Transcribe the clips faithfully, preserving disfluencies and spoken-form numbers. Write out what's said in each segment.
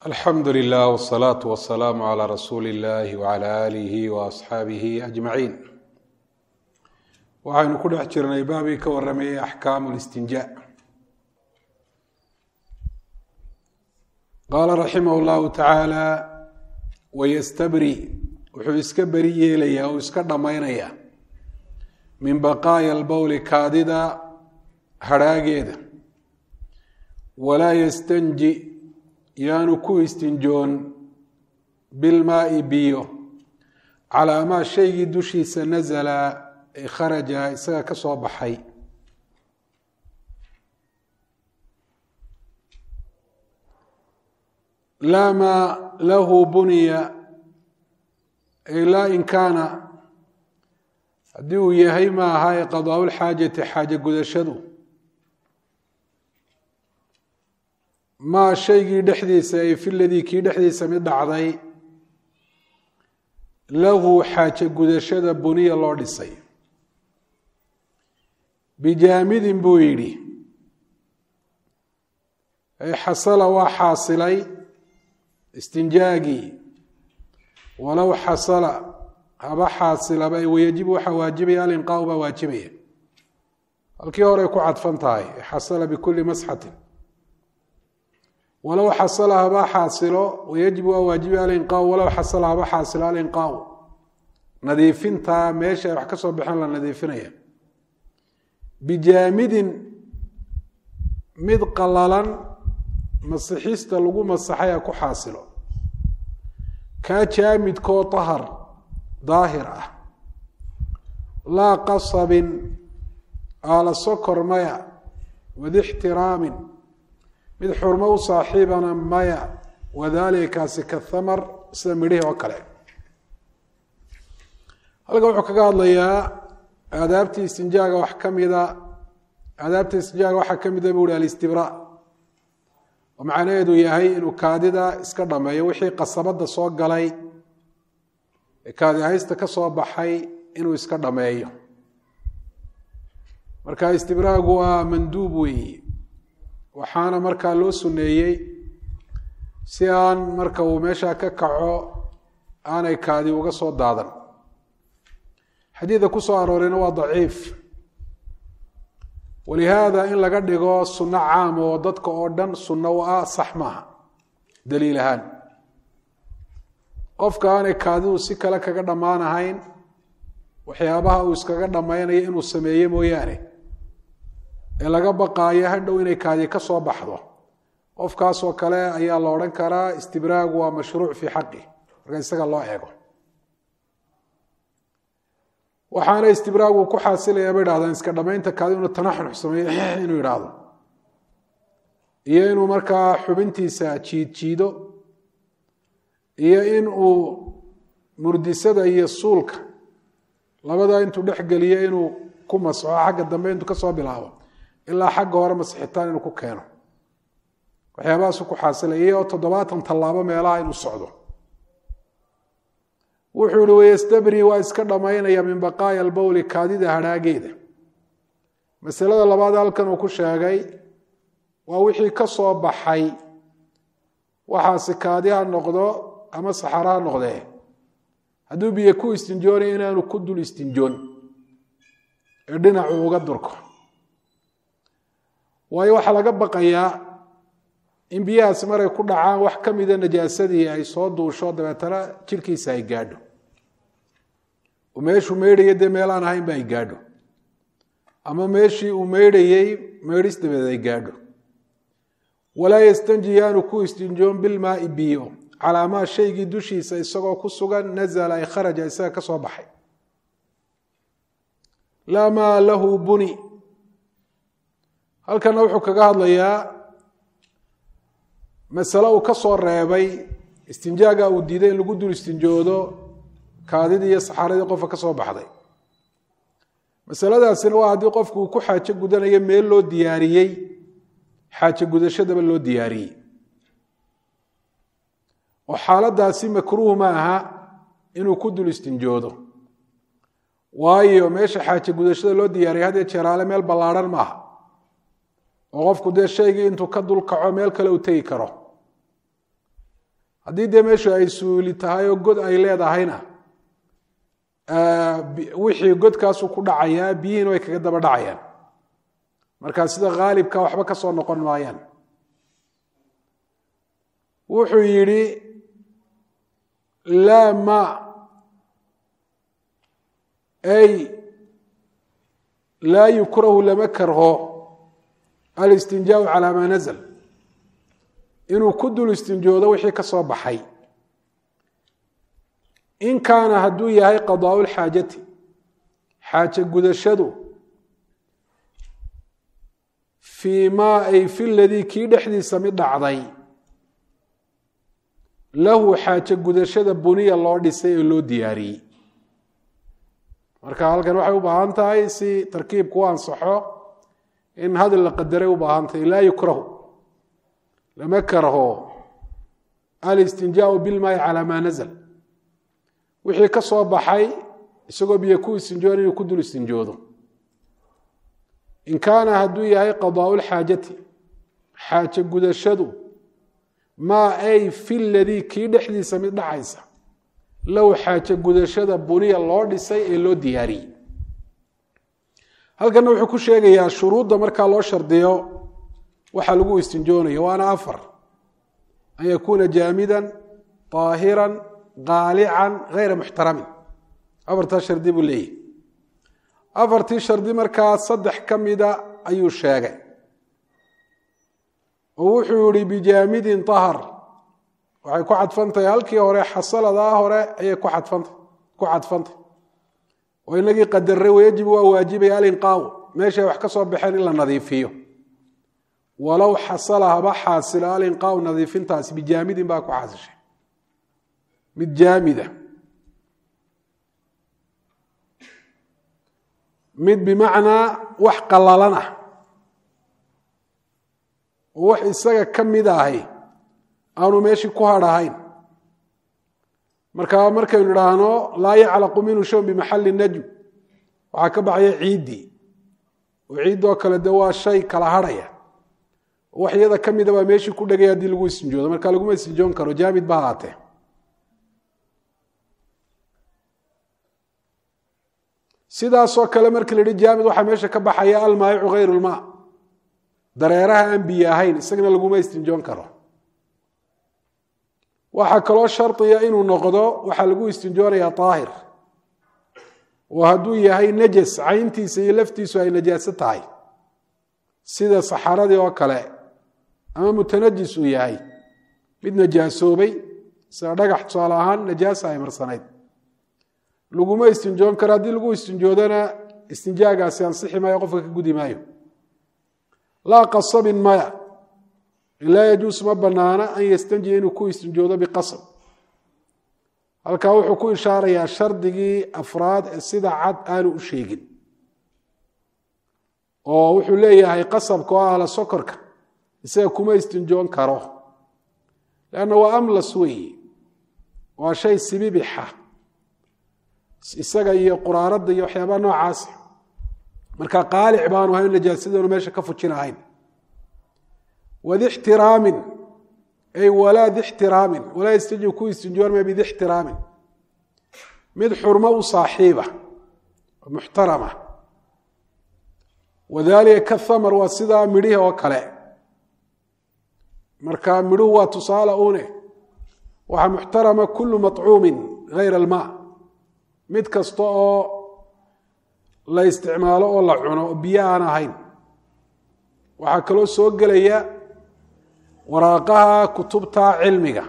الحمد لله والصلاة والسلام على رسول الله وعلى آله وأصحابه أجمعين. waxaynu ku dhex jirnay baabii ka warramayay axkaamu اlistinjaa. qaala raximah اllahu tacaala wayastabri wuxuu iska beri yeelayaa oo iska dhammaynayaa min baqaaya albowli kaadida hadhaageeda, walaa yastanji yaanu ku istinjoon bilmaai biyo calaa maa shaygii dushiisa nasala ee kharaja isaga ka soo baxay. laa maa lahu buniya ay laa in kaana haddii uu yahay ma aha ee qadaau lxaajati xaaje gudashadu maa shaygii dhexdiisa ay filadii kii dhexdiisa mid dhacday lahu xaaje gudashada buniya loo dhisay. bijaamidin buu yidhi ay xasala waa xaasilay istinjaagii, walow xasala haba xaasilaba ay wayajibu waxaa waajibaya alinqaau baa waajibaya. halkii horey ku cadfan tahay xasala bikulli masxatin. walow xasala haba xaasilo wayajibu waa waajibaya alinqaau, walow xasala haba xaasilo alinqaau, nadiifintaa meesha ay wax ka soo baxeen la nadiifinaya. bijaamidin mid qalalan masixista lagu masaxaya ku xaasilo, kaa jaamidkoo tahar daahir ah, laa qasabin aala sokor maya, wadixtiraamin mid xurmo u saaxiibana maya, wadaalikaasi kathamar sida midhihii oo kale. halkan wuxuu kaga hadlayaa aadaabtii istinjaaga wax ka mida aadaabta istinjaaga waxaa ka mida buu hi alistibraa, oo macnaheedu yahay inuu kaadida iska dhameeyo wixii qasabada soo galay ee kaadi haysta ka soo baxay inuu iska dhameeyo. marka istibraagu waa manduub weeye, waxaana markaa loo suneeyey si aan marka uu meesha ka kaco aanay kaadi uga soo daadan. xadiidka ku soo aroorayna waa daciif, walihaada in laga dhigo sunno caam oo dadka oo dhan sunno u ah sax maaha daliil ahaan. qofka aanay kaadidu si kale kaga dhammaanahayn waxyaabaha uu iskaga dhammaynayo inuu sameeye mooyaane ee laga baqaayo hadhow inay kaadi ka soo baxdo, qofkaasoo kale ayaa la odhan karaa istibraagu waa mashruuc fii xaqi marka isaga loo eego. waxaana istibraagu ku xaasilaya bay idhahdaan iska dhamaynta kaadi inuu tanaxnux sameeyo inuu idhaahdo, iyo inuu markaa xubintiisa jiid jiido, iyo in uu murdisada iyo suulka labadaa intuu dhex geliyo inuu ku masxo xagga dambe intuu kasoo bilaabo ilaa xagga hore masixitaan inuu ku keeno. waxyaabahaasu ku xaasilaya iyo toddobaatan tallaabo meelaha inuu socdo. wuxuu yihi wayastabri waa iska dhammaynaya min baqaaya albowli kaadida hadhaageeda. masalada labaad halkan uu ku sheegay waa wixii ka soo baxay, waxaasi kaadi ha noqdo ama saxaro ha noqdee, hadduu biyo ku istinjoonaya inaanu ku dul istinjoon ee dhinacu uga durko. waayo waxaa laga baqayaa in biyahaasi maray ku dhacaan wax ka mida najaasadii ay soo duusho dabeetana jirkiisa ay gaadho, oo meeshuu meydhaya dee meel aan ahayn ba ay gaadho, ama meeshii uu meydhayey meydhis dabeed ay gaadho. walaa yastanji yaanu ku istinjoon bilmaai biyo calaa maa shaygii dushiisa isagoo ku sugan nasala ay kharaja isaga ka soo baxay. laa maa lahu buni, halkana wuxuu kaga hadlayaa masale uu ka soo reebay istinjaaga uu diiday in lagu dul istinjoodo kaadidii iyo saxaaradii qofka ka soo baxday. masaladaasina waa haddii qofku uu ku xaajo gudanayo meel loo diyaariyey, xaajo gudashadaba loo diyaariyey, oo xaaladaasi makruuh ma aha inuu ku dul istinjoodo, waayo meesha xaajo gudashada loo diyaariyay had iyo jeeraale meel ballaadhan maaha, oo qofku dee shaygii intuu ka dul kaco meel kale uu tegi karo. haddii dee meeshu ay suuli tahay oo god ay leedahayna wixii godkaasu ku dhacayaa biyihiina way kaga daba dhacayaan markaa sida haalibka waxba ka soo noqon maayaan wuxuu yidhi laa ma ay laa yukrahu lama karho alistinjaau calaa maa nazl inuu ku dul istinjoodo wixii ka soo baxay in kaana hadduu yahay qadaau lxaajati xaaje gudashadu fii maa ay fi ladii kii dhexdiisa mid dhacday lahu xaaje gudashada buniya loo dhisay oo loo diyaariyey marka halkan waxay u baahan tahay si tarkiibku u ansaxo in hadal la qadaray u baahan tahay laa yukrahu lama karho alistinjaau bilmaayi calaa maa nazl wixii ka soo baxay isagoo biyo ku istinjoon inuu ku dul istinjoodo in kaana hadduu yahay qadaau lxaajati xaaje gudashadu maa ay fi ladii kii dhexdiisa mid dhacaysa low xaaje gudashada buniya loo dhisay ee loo diyaariyey halkanna wuxuu ku sheegayaa shuruudda markaa loo shardiyo waxa lagu istinjoonayo waana afar an yakuuna jaamidan طaahiran qaalican hayra muxtaramin afartaa shardi buu leeyahy afartii shardi markaa saddex ka mida ayuu sheegay oo wuxuu yihi bijaamidin طahar waxay ku cadfantahay halkii hore xasaladaa hore ayay ku cadfanta ku cadfantay oo inagii qadarray wayajibu waa waajibaya alinqaaw meeshay wax ka soo baxeen in la nadiifiyo walow xasala haba xaasilo alinqaaw nadiifintaasi bijaamidin baa ku xaasishay mid jaamida mid bimacnaa wax qallalan ah oo wax isaga ka mid ahay aanu meeshii ku hadhahayn markaa markaynu idhaahno laa yaclaqu minhu shawn bimaxalli najm waxaa ka baxaya ciiddii oo ciiddoo kale de waa shay kala hadhaya oo wax iyada ka mida baa meeshii ku dhegaya haddii lagu istinjoodo marka laguma istinjoon karo jaamid ba haatee sidaasoo kale markii la yihi jaamid waxaa meesha ka baxaya almaayicu hayru lmaa dareeraha aan biyo ahayn isagana laguma istinjoon karo waxaa kaloo shardiya inuu noqdo waxaa lagu istinjoonayaa daahir oo hadduu yahay najas cayntiisa iyo laftiisu ay najaaso tahay sida saxaradii oo kale ama mutanajis uu yahay mid najaasoobay sida dhagax tusaale ahaan najaasa ay marsanayd laguma istinjoon karo haddii lagu istinjoodana istinjaagaasi ansixi maayo qofka ka gudi maayo laa qasabin maya laa yajuus ma banaana an yastanjiya inuu ku istinjoodo biqasab halkaa wuxuu ku ishaarayaa shardigii afraad ee sida cad aanu u sheegin oo wuxuu leeyahay qasabka oo ahla sokorka isaga kuma istinjoon karo lanna waa amlas weeye waa shay sibibixa isaga iyo quraaradda iyo waxyaabaha noocaas marka qaalic baanu ahayn najaasadoonu meesha ka fujin ahayn wadi ixtiraamin ay walaa di ixtiraamin walaa yastanji ku istinjoon ma bidi ixtiraamin mid xurmo u saaxiiba muxtarama wadalika kathamar waa sidaa midhihi oo kale marka midhuhu waa tusaale une waxaa muxtarama kulu maطcuumin hayra almaa mid kasta oo la isticmaalo oo la cuno oo biyo aan ahayn waxaa kaloo soo gelaya waraaqaha kutubta cilmiga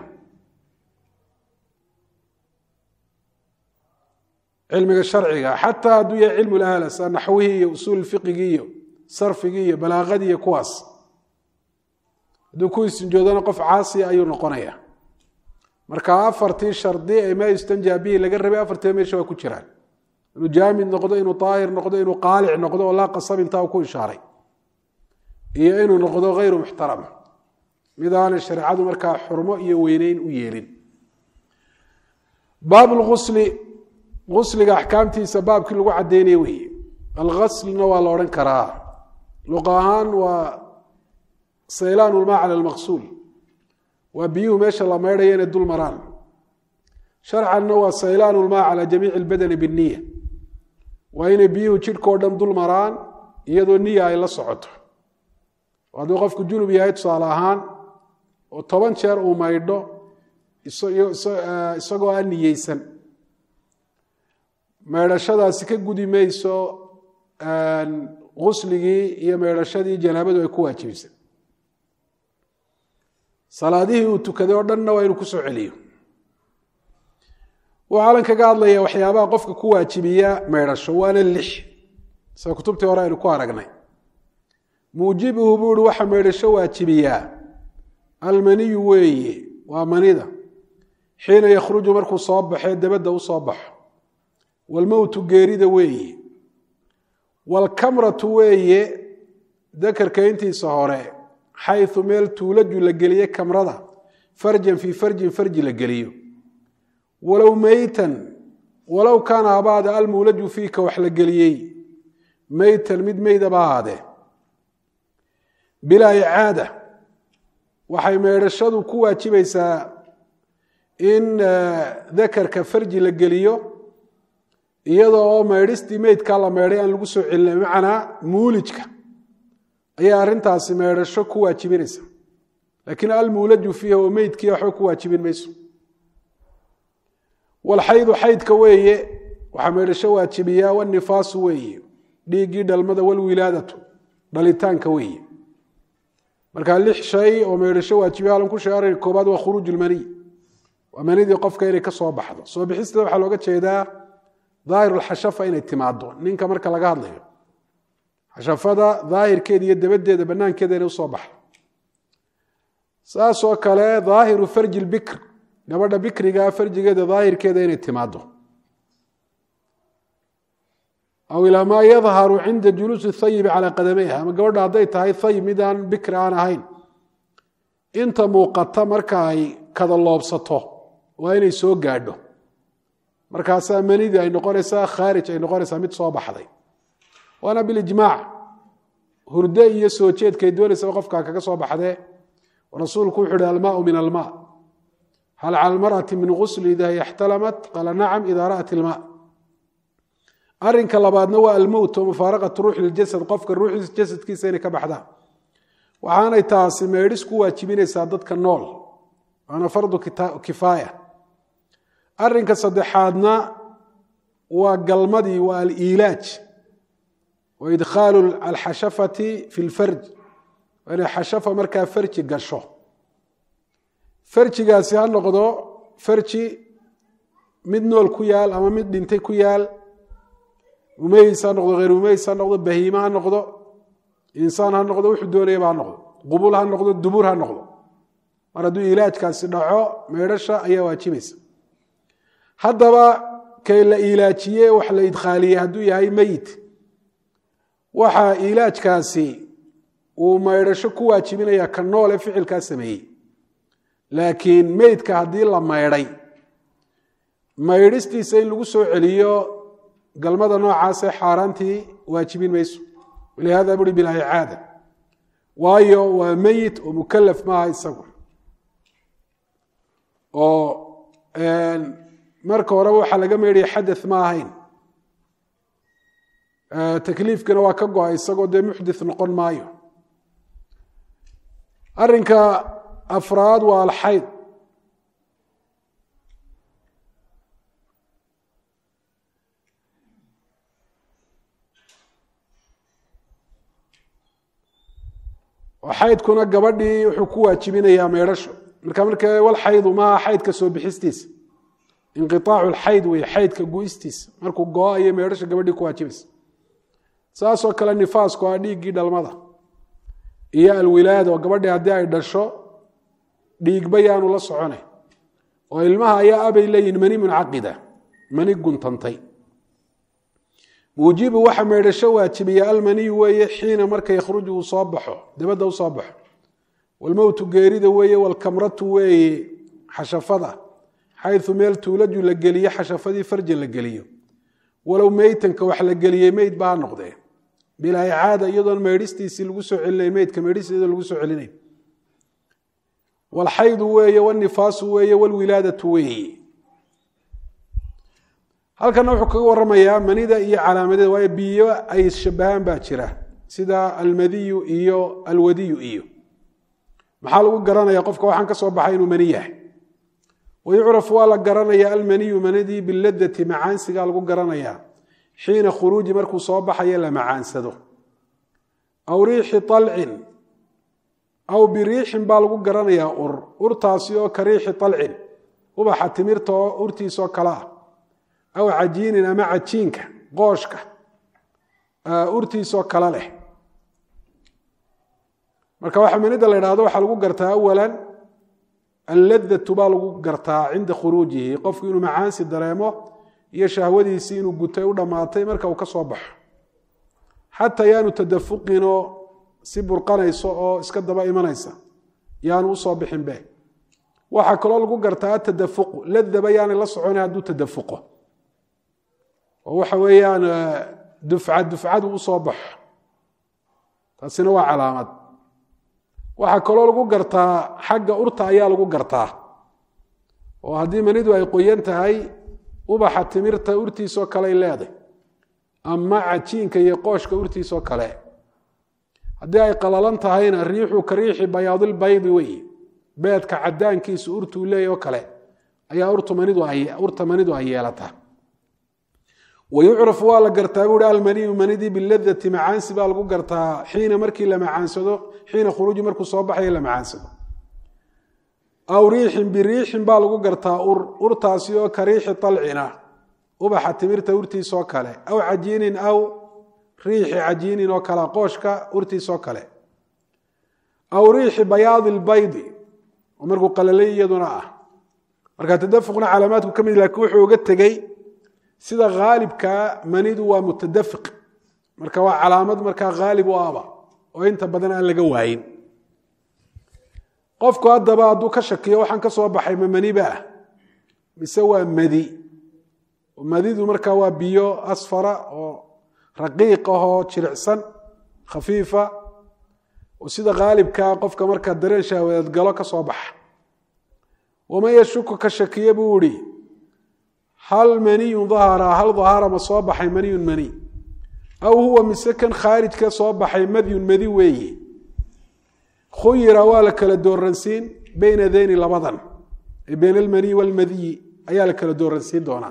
cilmiga sharciga xataa hadduu yahay cilmu laala sida naxwihii iyo usuul fiqigii iyo sarfigii iyo balaagadii iyo kuwaas hadduu ku istinjoodana qof caasiya ayuu noqonaya marka afartii shardi ee maa yustanjaa bihi laga rabay afartii meesha waa ku jiraan inuu jaamid noqdo inuu daahir noqdo inuu qaalic noqdo oo laa qasab intaa uu ku ishaaray iyo inuu noqdo hayru muxtaram midaana shareecadu markaa xurmo iyo weyneyn u yeelin baab lgusli gusliga axkaamtiisa baabkii lagu caddeynaya weeye algaslna waa la odhan karaa luqa ahaan waa saylaan ulmaa cala almaqsuul وبيو ماشى الله ما يرين الدول مران شرعا هو سيلان الماء على جميع البدن بالنية وإن بيو تشير كودن دول مران يدو النية إلى صعود وهذا قفك جنوب يهيد صالحان وطبعا شهر وما يدو isagoo aan niyeysan meedhashadaasi ka gudi mayso qusligii iyo meedhashadii janaabadu ay ku waajibisay salaadihii uu tukaday oo dhanna waa inuu ku soo celiyo waxaa lan kaga hadlaya waxyaabaha qofka ku waajibiya meedhasho waana lix sida kutubtii hore aynu ku aragnay muujibuhu buu yihi waxa meedhasho waajibiyaa almaniyu weeye waa manida حين يخرج مركو صباح دبده وصباح والموت جارده وي والكمرة وي ذكر كينتي صهره حيث ميل تولج لجليه كمرده فرجا في فرج فرج لجليه ولو ميتا ولو كان بعد المولج فيك وحل جليه ميتا مد ميدا بعده بلا إعادة وحي ميرشدو ku waajibaysa in dakarka farji la geliyo iyadoo meedhistii meedka la meedhay aan lagu soo celin macna muulijka ayaa arintaasi meedhasho ku waajibinaysa laakiin al muulaju fiiha oo meedkii waxa ku waajibin mayso wal hayd haydka weeye waxa meedhasho waajibiya wan nifaas weeye dhiigi dhalmada wal wilaadatu dhalitaanka weeye marka lix shay oo meedhasho waajibiya lan ku sheeray koobaad waa khuruujul mani ومنيدي قفكا إلي كسو بحضو سو بحيث لو حلوغة جيدا ظاهر الحشفة إني تمادو نينكا مركا لقاد ليه حشفة دا ظاهر كيدي يد بدي دا بنان كيدي إني وصو ساسو كلا ظاهر فرج البكر قبل دا بكري قا فرج كيدي ظاهر كيدي إني تمادو أو إلى ما يظهر عند جلوس الثيب على قدميها ما قبل دا عديت هاي الثيب ميدان بكر أنا هين انت موقتا مركا هاي كذا الله بسطه وإني سو قادو مركاسا منيدي أي نقرسا خارج أي نقرسا مد صوب حضي وأنا بالإجماع هردي يسو تشيد كيدوني سوقف كاكا صوب حضي ورسول كوحد الماء من الماء هل على المرأة من غسل إذا هي احتلمت قال نعم إذا رأت الماء أرنك الله بعد نوى الموت ومفارقة روح للجسد قفك الروح للجسد كي سيني كبحدا وعانا يتاسي ما يرسكوا واتشبيني سادتك النول أنا فرض كفاية أرنك صدحادنا وقلمدي والإيلاج وإدخال الحشفة في الفرج وإن حشفة مركا فرج قرشو فرج قاسي هالنقضو فرج مدنو الكيال أما مد دينتي كيال مميز هالنقضو غير مميز هالنقضو بهيمة هالنقضو إنسان هالنقضو وحدوني بهالنقضو قبول هالنقضو الدبور هالنقضو maradu ilaajkaasi dhaco meedhasha ayaa waajibaysa haddaba kay la ilaajiye wax la idkhaaliye hadduu yahay mayit waxa ilaajkaasi uu meedhasho ku waajibinaya ka noole ficilkaa sameeyey laakiin meydka haddii la meedhay meydhistiisa in lagu soo celiyo galmada noocaasee xaaraantii waajibin mayso walihaada buri bilaa icaada waayo waa meyit oo mukallaf maaha isagu oo een marka hore waxa laga meeray xadath ma ahayn ee takliifkana waa ka go'ay isagoo de muhdith noqon maayo arinka afraad waa al-hayd وحيد كنا قبدي وحكوا تشبينيا ميرشو marka marka wal xayd ma xayd ka soo bixistiis inqitaacu al xayd way xayd ka go'istiis markuu go'ayo meedhasha gabadhii ku waajibis saasoo kale nifaasku waa dhiigii dhalmada iyo al wilaad oo gabadhii hadii ay dhasho dhiig bayaanu la soconay oo ilmaha ayaa abay leeyin mani munaqida mani guntantay muujibu waxa meedhasho waajibiya al mani weeye xiina marka yakhruju soo baxo dabada soo baxo والموت جارده ويه والكمرة ويه حشفضة حيث ميل تولج لجليه حشفدي فرج لجليه ولو ميتا كوحل لجليه ميت بقى نقضه بلا إعادة أيضا ما يرستي سلوسه على ميت كما يرستي سلوسه علينا والحيض weeye والنفاas weeye والwilaadaة weeye halkan wuxuu kaga waramayaa manida iyo calaamadeeda waa biyo ay shabahan baa jira sida almadiyu iyo alwadiyu iyo maxaa lagu garanaya qofka waxaan ka soo baxay inuu mani yahay ويعرف waa garanaya almaniyu manidii biladati macaansiga lagu garanaya xiina khuruuji markuu soo baxayo la macaansado aw riixi طalcin aw biriixin baa lagu garanayaa ur urtaasi oo ka riixi طalcin ubaxa timirta oo urtiisoo kale ah aw cajiinin ama cajiinka qooshka urtiisoo kale leh marka waxa manida la yidhaahdo waxaa lagu gartaa awalan alladatu baa lagu gartaa cinda khuruujihi qofku inuu macaansi dareemo iyo shahwadiisii inuu gutay u dhammaatay marka uu ka soo baxo xataa yaanu tadafuqinoo si burqanayso oo iska daba imanaysa yaanu u soo bixin be waxaa kaloo lagu gartaa tadafuqu ladaba yaanay la soconay hadduu tadafuqo oo waxa weeyaan dufcad dufcadu u soo baxo taasina waa calaamad waxaa kaloo lagu gartaa xagga urta ayaa lagu gartaa oo haddii manidu ay qoyan tahay ubaxa timirta urtiisoo kale ay leedahay ama cajiinka iyo qooshka urtiisoo kale haddii ay qalalan tahayna riixu ka riixi bayaadilbaydi wey beedka cadaankiisu urtuu leeyahy oo kale ayaa urta manidu ay yeelataa wayucrafu waa la gartaa buuhi almaniyu manidii biladati macaansi baa lagu gartaa xiina markii la macaansado xiina khuruuji markuu soo baxayo la macaansado aw riixin biriixin baa lagu gartaa ur urtaasi oo ka riixi طalcina ubaxa timirta urtiisoo kale aw cajiinin aw riixi cajiinin oo kale qooshka urtiisoo kale aw riixi bayaadi lbaydi oo markuu qalalay iyaduna ah marka tadafuqna calaamaadku ka mid laakiin wuxuu uga tegey sida haalibka manidu waa mutadafiq marka waa calaamad markaa haalib u aba oo inta badan aan laga waayin qofku haddaba hadduu ka shakiyo waxaan ka soo baxay ma maniba ah mise waa madi madidu markaa waa biyo asfara oo raqiiq ahoo jiricsan khafiifa oo sida haalibkaa qofka markaa dareen shahwadeed galo ka soo baxa waman yashuku ka shakiye buu ihi hal maniyun dahara hal dahara ma soo baxay maniyun mani aw huwa mise kan khaarijka soo baxay madyun madi weeye khuyira waa la kala dooransiin bayna dayni labadan bayna almaniy walmadiyi ayaa la kala dooransiin doonaa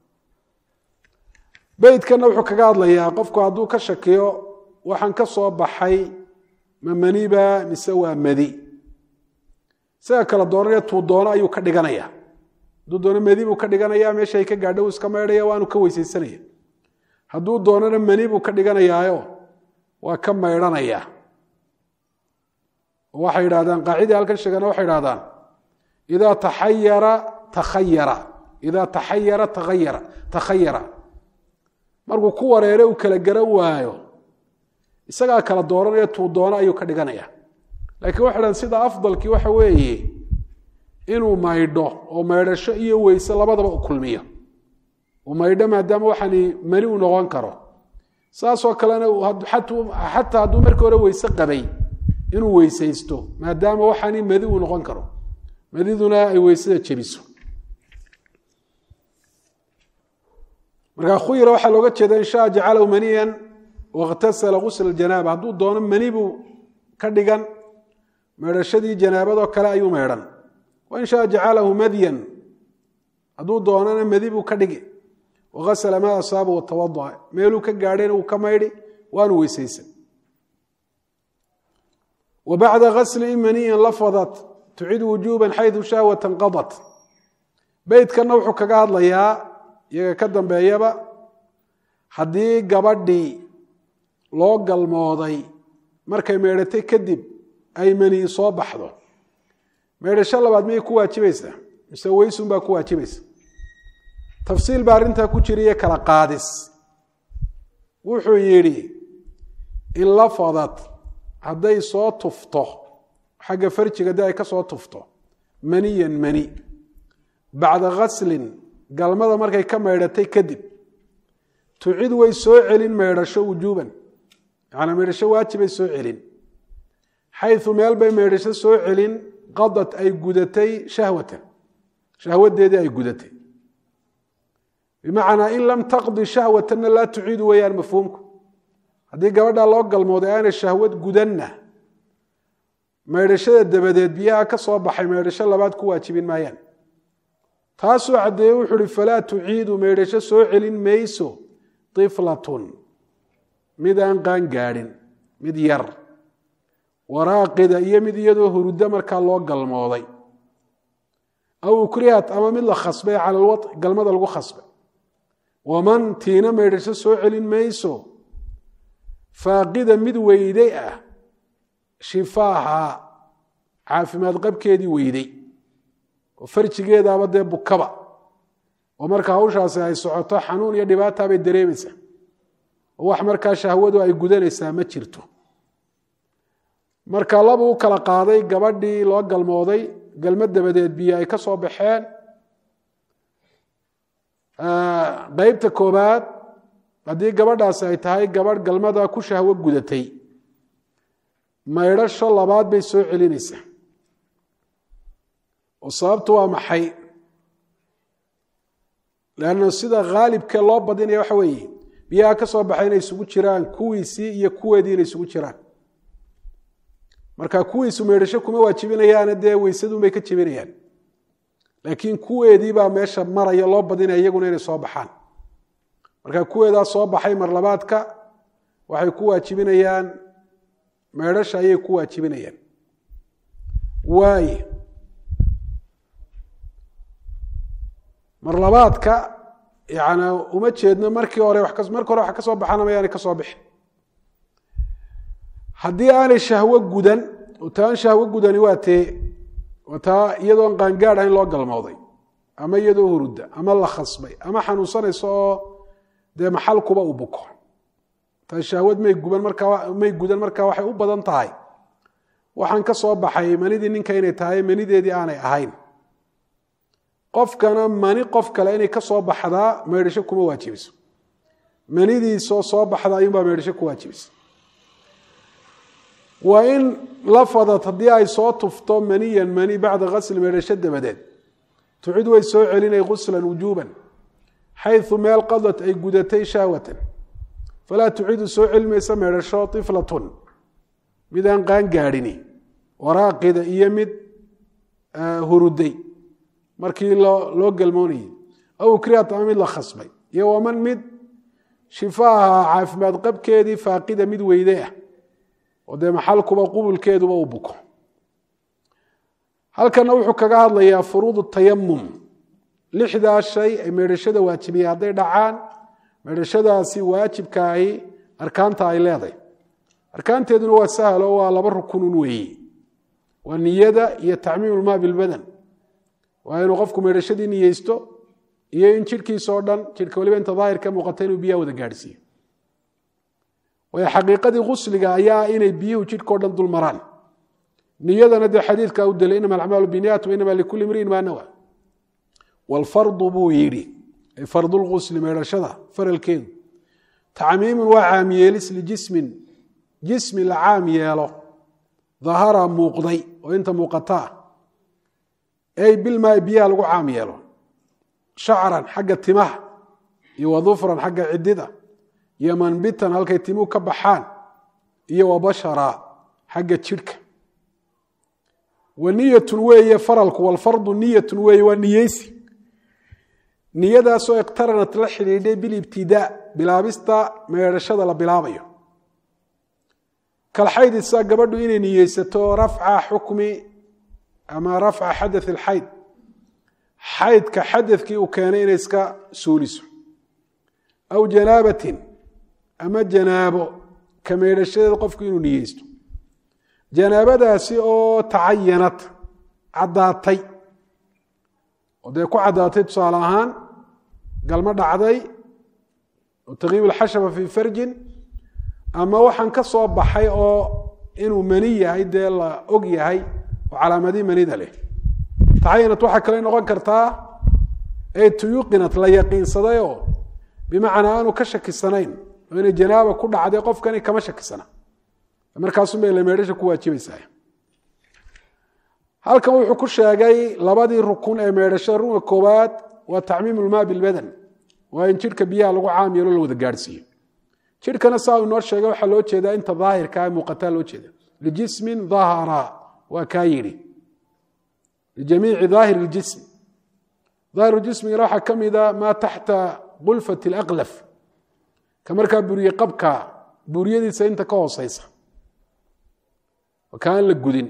beydkana wuxuu kaga hadlayaa qofku hadduu ka shakiyo waxaan ka soo baxay ma maniba mise waa madi isaga kala dooranaya tuu doono ayuu ka dhiganaya hadduu doono madi buu ka dhiganaya meeshay ka gaadho iska maydhaya waanu ka weysaysanaya hadduu doonana mani buu ka dhiganayaayo waa ka maydhanaya waxay yidhahdaan qaacidii halkan sheegana waxay yidhahdaan idaa taxayara takhayara idaa taxayara takhayara takhayara markuu ku wareere uu kala garan waayo isagaa kala dooranaya tuu doono ayuu ka dhiganaya laakiin waxay dhahdaan sida afdalkii waxa weeye inuu maydho oo maydhasho iyo weyse labadaba u kulmiyo uu maydho maadaama waxaani mani u noqon karo saasoo kalena xataa hadduu markii hore weyse qabay inuu weysaysto maadaama waxaani madi uu noqon karo madiduna ay weysada jebiso markaa khuyra waxaa looga jeeda in shaa jacalahu maniyan wakhtasala gusla janaaba hadduu doono mani buu ka dhigan maydhashadii janaabadoo kale ayuu maydhan wain shaa jacalahu madyan hadduu doonana madi buu ka dhigi wagasla maa asaaba watawada'a meeluu ka gaadhayna uu ka maydhi waanu weysaysan wa bacda gasli in maniyan lafadat tucid wujuuban xaydu shahwata qadat beydkanna wuxuu kaga hadlayaa iyaga ka dambeeyaba haddii gabadhii loo galmooday markay meydhatay kadib ay mani soo baxdo meydhasho labaad miyay ku waajibaysaa mise weysun baa ku waajibaysa tafsiil baa arrintaa ku jira iyo kala qaadis wuxuu yidhi in lafadad hadday soo tufto xagga farjiga dee ay ka soo tufto maniyan mani bacda ghaslin galmada markay ka maydhatay kadib tucid way soo celin maydhasho wujuuban yacnaa maydhasho waajibay soo celin xayu meel bay maydhasho soo celin qadat ay gudatay shahwatan shahwadeedii ay gudatay bimacnaa in lam taqdi shahwatanna laa tuciidu weeyaan mafhuumku haddii gabadha loo galmooday aanay shahwad gudanna maydhashada dabadeed biyaha ka soo baxay maydhasho labaad ku waajibin maayaan taasuu caddeeye wuxuu uhi falaa tuciidu maydhasho soo celin mayso tiflatun mid aan qaan gaadhin mid yar waraaqida iyo mid iyadoo huruddo markaa loo galmooday aw ukrihat ama mid la khasbay cala alwaطi galmada lagu khasbay waman tiina maydhasho soo celin mayso faaqida mid weyday ah shifaaha caafimaad qabkeedii weyday oo farjigeedaaba dee bukaba oo markaa hawshaasi ay socoto xanuun iyo dhibaata bay dareemaysaa oo wax markaa shahwadu ay gudanaysaa ma jirto marka laba u kala qaaday gabadhii loo galmooday galmad dabadeed biyo ay ka soo baxeen qaybta koobaad haddii gabadhaasi ay tahay gabadh galmada ku shahwo gudatay maydhasho labaad bay soo celinaysaa oo sababtu waa maxay lanno sida khaalibka loo badinaya waxa weeye biyaha ka soo baxay inay isugu jiraan kuwiisii iyo kuweedii inay isugu jiraan marka kuwiisu maydhasho kuma waajibinayaane dee weysadun bay ka jebinayaan laakiin kuweedii baa meesha maraya loo badinaya iyaguna inay soo baxaan marka kuweedaa soo baxay mar labaadka waxay ku waajibinayaan maydhasha ayay ku waajibinayaan waaye mar labaadka yani uma jeedno markii hore markii hore wax ka soo baxana mayaanay ka soo bixin haddii aanay shahwo gudan oo taan shahwo gudani waa tee oo taa iyadoon qaangaad ahayn loo galmooday ama iyadoo hurudda ama la khasbay ama xanuunsanayso oo dee maxalkuba u buko taa shahwad may guban markaa may gudan markaa waxay u badan tahay waxaan ka soo baxay manidii ninka inay tahay manideedii aanay ahayn qofkana mani qof kale inay ka soo baxdaa maydhasho kuma waajibiso manidiisoo soo baxda ayuunbaa maydhasho ku waajibiso waa in lafadad haddii ay soo tufto maniyan mani bacda gasli maydhasho dabadeed tucid way soo celinay guslan wujuuban xayu meel qadad ay gudatay shahwatan falaa tucidu soo celimaysa maydhasho iflatun mid aan qaan gaadhini waraaqida iyo mid huruday markii loo galmoonayay aw ukrihat ama mid la khasbay iyo waman mid shifaaha caafimaad qabkeedii faaqida mid weyde ah oo dee maxalkuba qubulkeeduba u buko halkana wuxuu kaga hadlayaa furuudu tayamum lixdaa shay ay maydhashada waajibiya hadday dhacaan maydhashadaasi waajibkaahi arkaanta ay leedahay arkaanteeduna waa sahlo waa laba rukunun weeye waa niyada iyo tacmiim ulmaa bilbadan waa inuu qofku maydhashadii niyeysto iyo in jidhkiisoo dhan jidhka waliba inta daahirka muuqata inuu biyaha wada gaadhsiiyo waayo xaqiiqadii gusliga ayaa inay biyuhu jidhkao dhan dul maraan niyadana dee xadiidka u delay inama alacmaalu biniyat wa inama likulli imriin maa nawa walfardu buu yidhi ay fardulgusli maydhashada faralkeedu tacmiimun waa caam yeelis lijismin jismi la caam yeelo dahara muuqday oo inta muuqataa ay bilmaa biyaha lagu caam yeelo shacran xagga timaha iyo wadufran xagga cidida iyo manbitan halkay timuhu ka baxaan iyo wabashara xagga jidhka wa niyatun weeye faralku walfardu niyatun weeye waa niyeysi niyadaasoo iqtaranat la xidhiidhay bilibtidaa bilaabista meedhashada la bilaabayo kalxaydisa gabadhu inay niyeysato rafca xukmi ama rafca xadath alxayd xaydka xadadkii uu keenay inay iska suuliso aw janaabatin ama janaabo ka meedhashadeed qofku inuu niyeysto janaabadaasi oo tacayanad caddaatay oo dee ku caddaatay tusaale ahaan galmo dhacday oo taqiib alxashaba fii farjin ama waxaan ka soo baxay oo inuu mani yahay dee la og yahay oo calaamadii manida leh tacayanad waxaa kale noqon kartaa ee tuyuqinad la yaqiinsaday oo bimacnaa aanu ka shakisanayn oo inay janaaba ku dhacday qofkani kama shakisana markaasunbay la meedhasha ku waajibaysaa halkan wuxuu ku sheegay labadii rukun ee meedhashada runka koowaad waa tacmiim ulmaa bilbadan waa in jidhka biyaha lagu caam yeelo la wada gaadhsiiyo jidhkana saa uu inoo sheegay waxaa loo jeedaa inta daahirka ee muuqataa loo jeeda lijismin dahara waa kaa yidhi lijamiici daahir iljism daahir jismigana waxaa ka mida maa taxta qulfat alaqlaf ka markaa buriye qabka buriyadiisa inta ka hooseysa kaan la gudin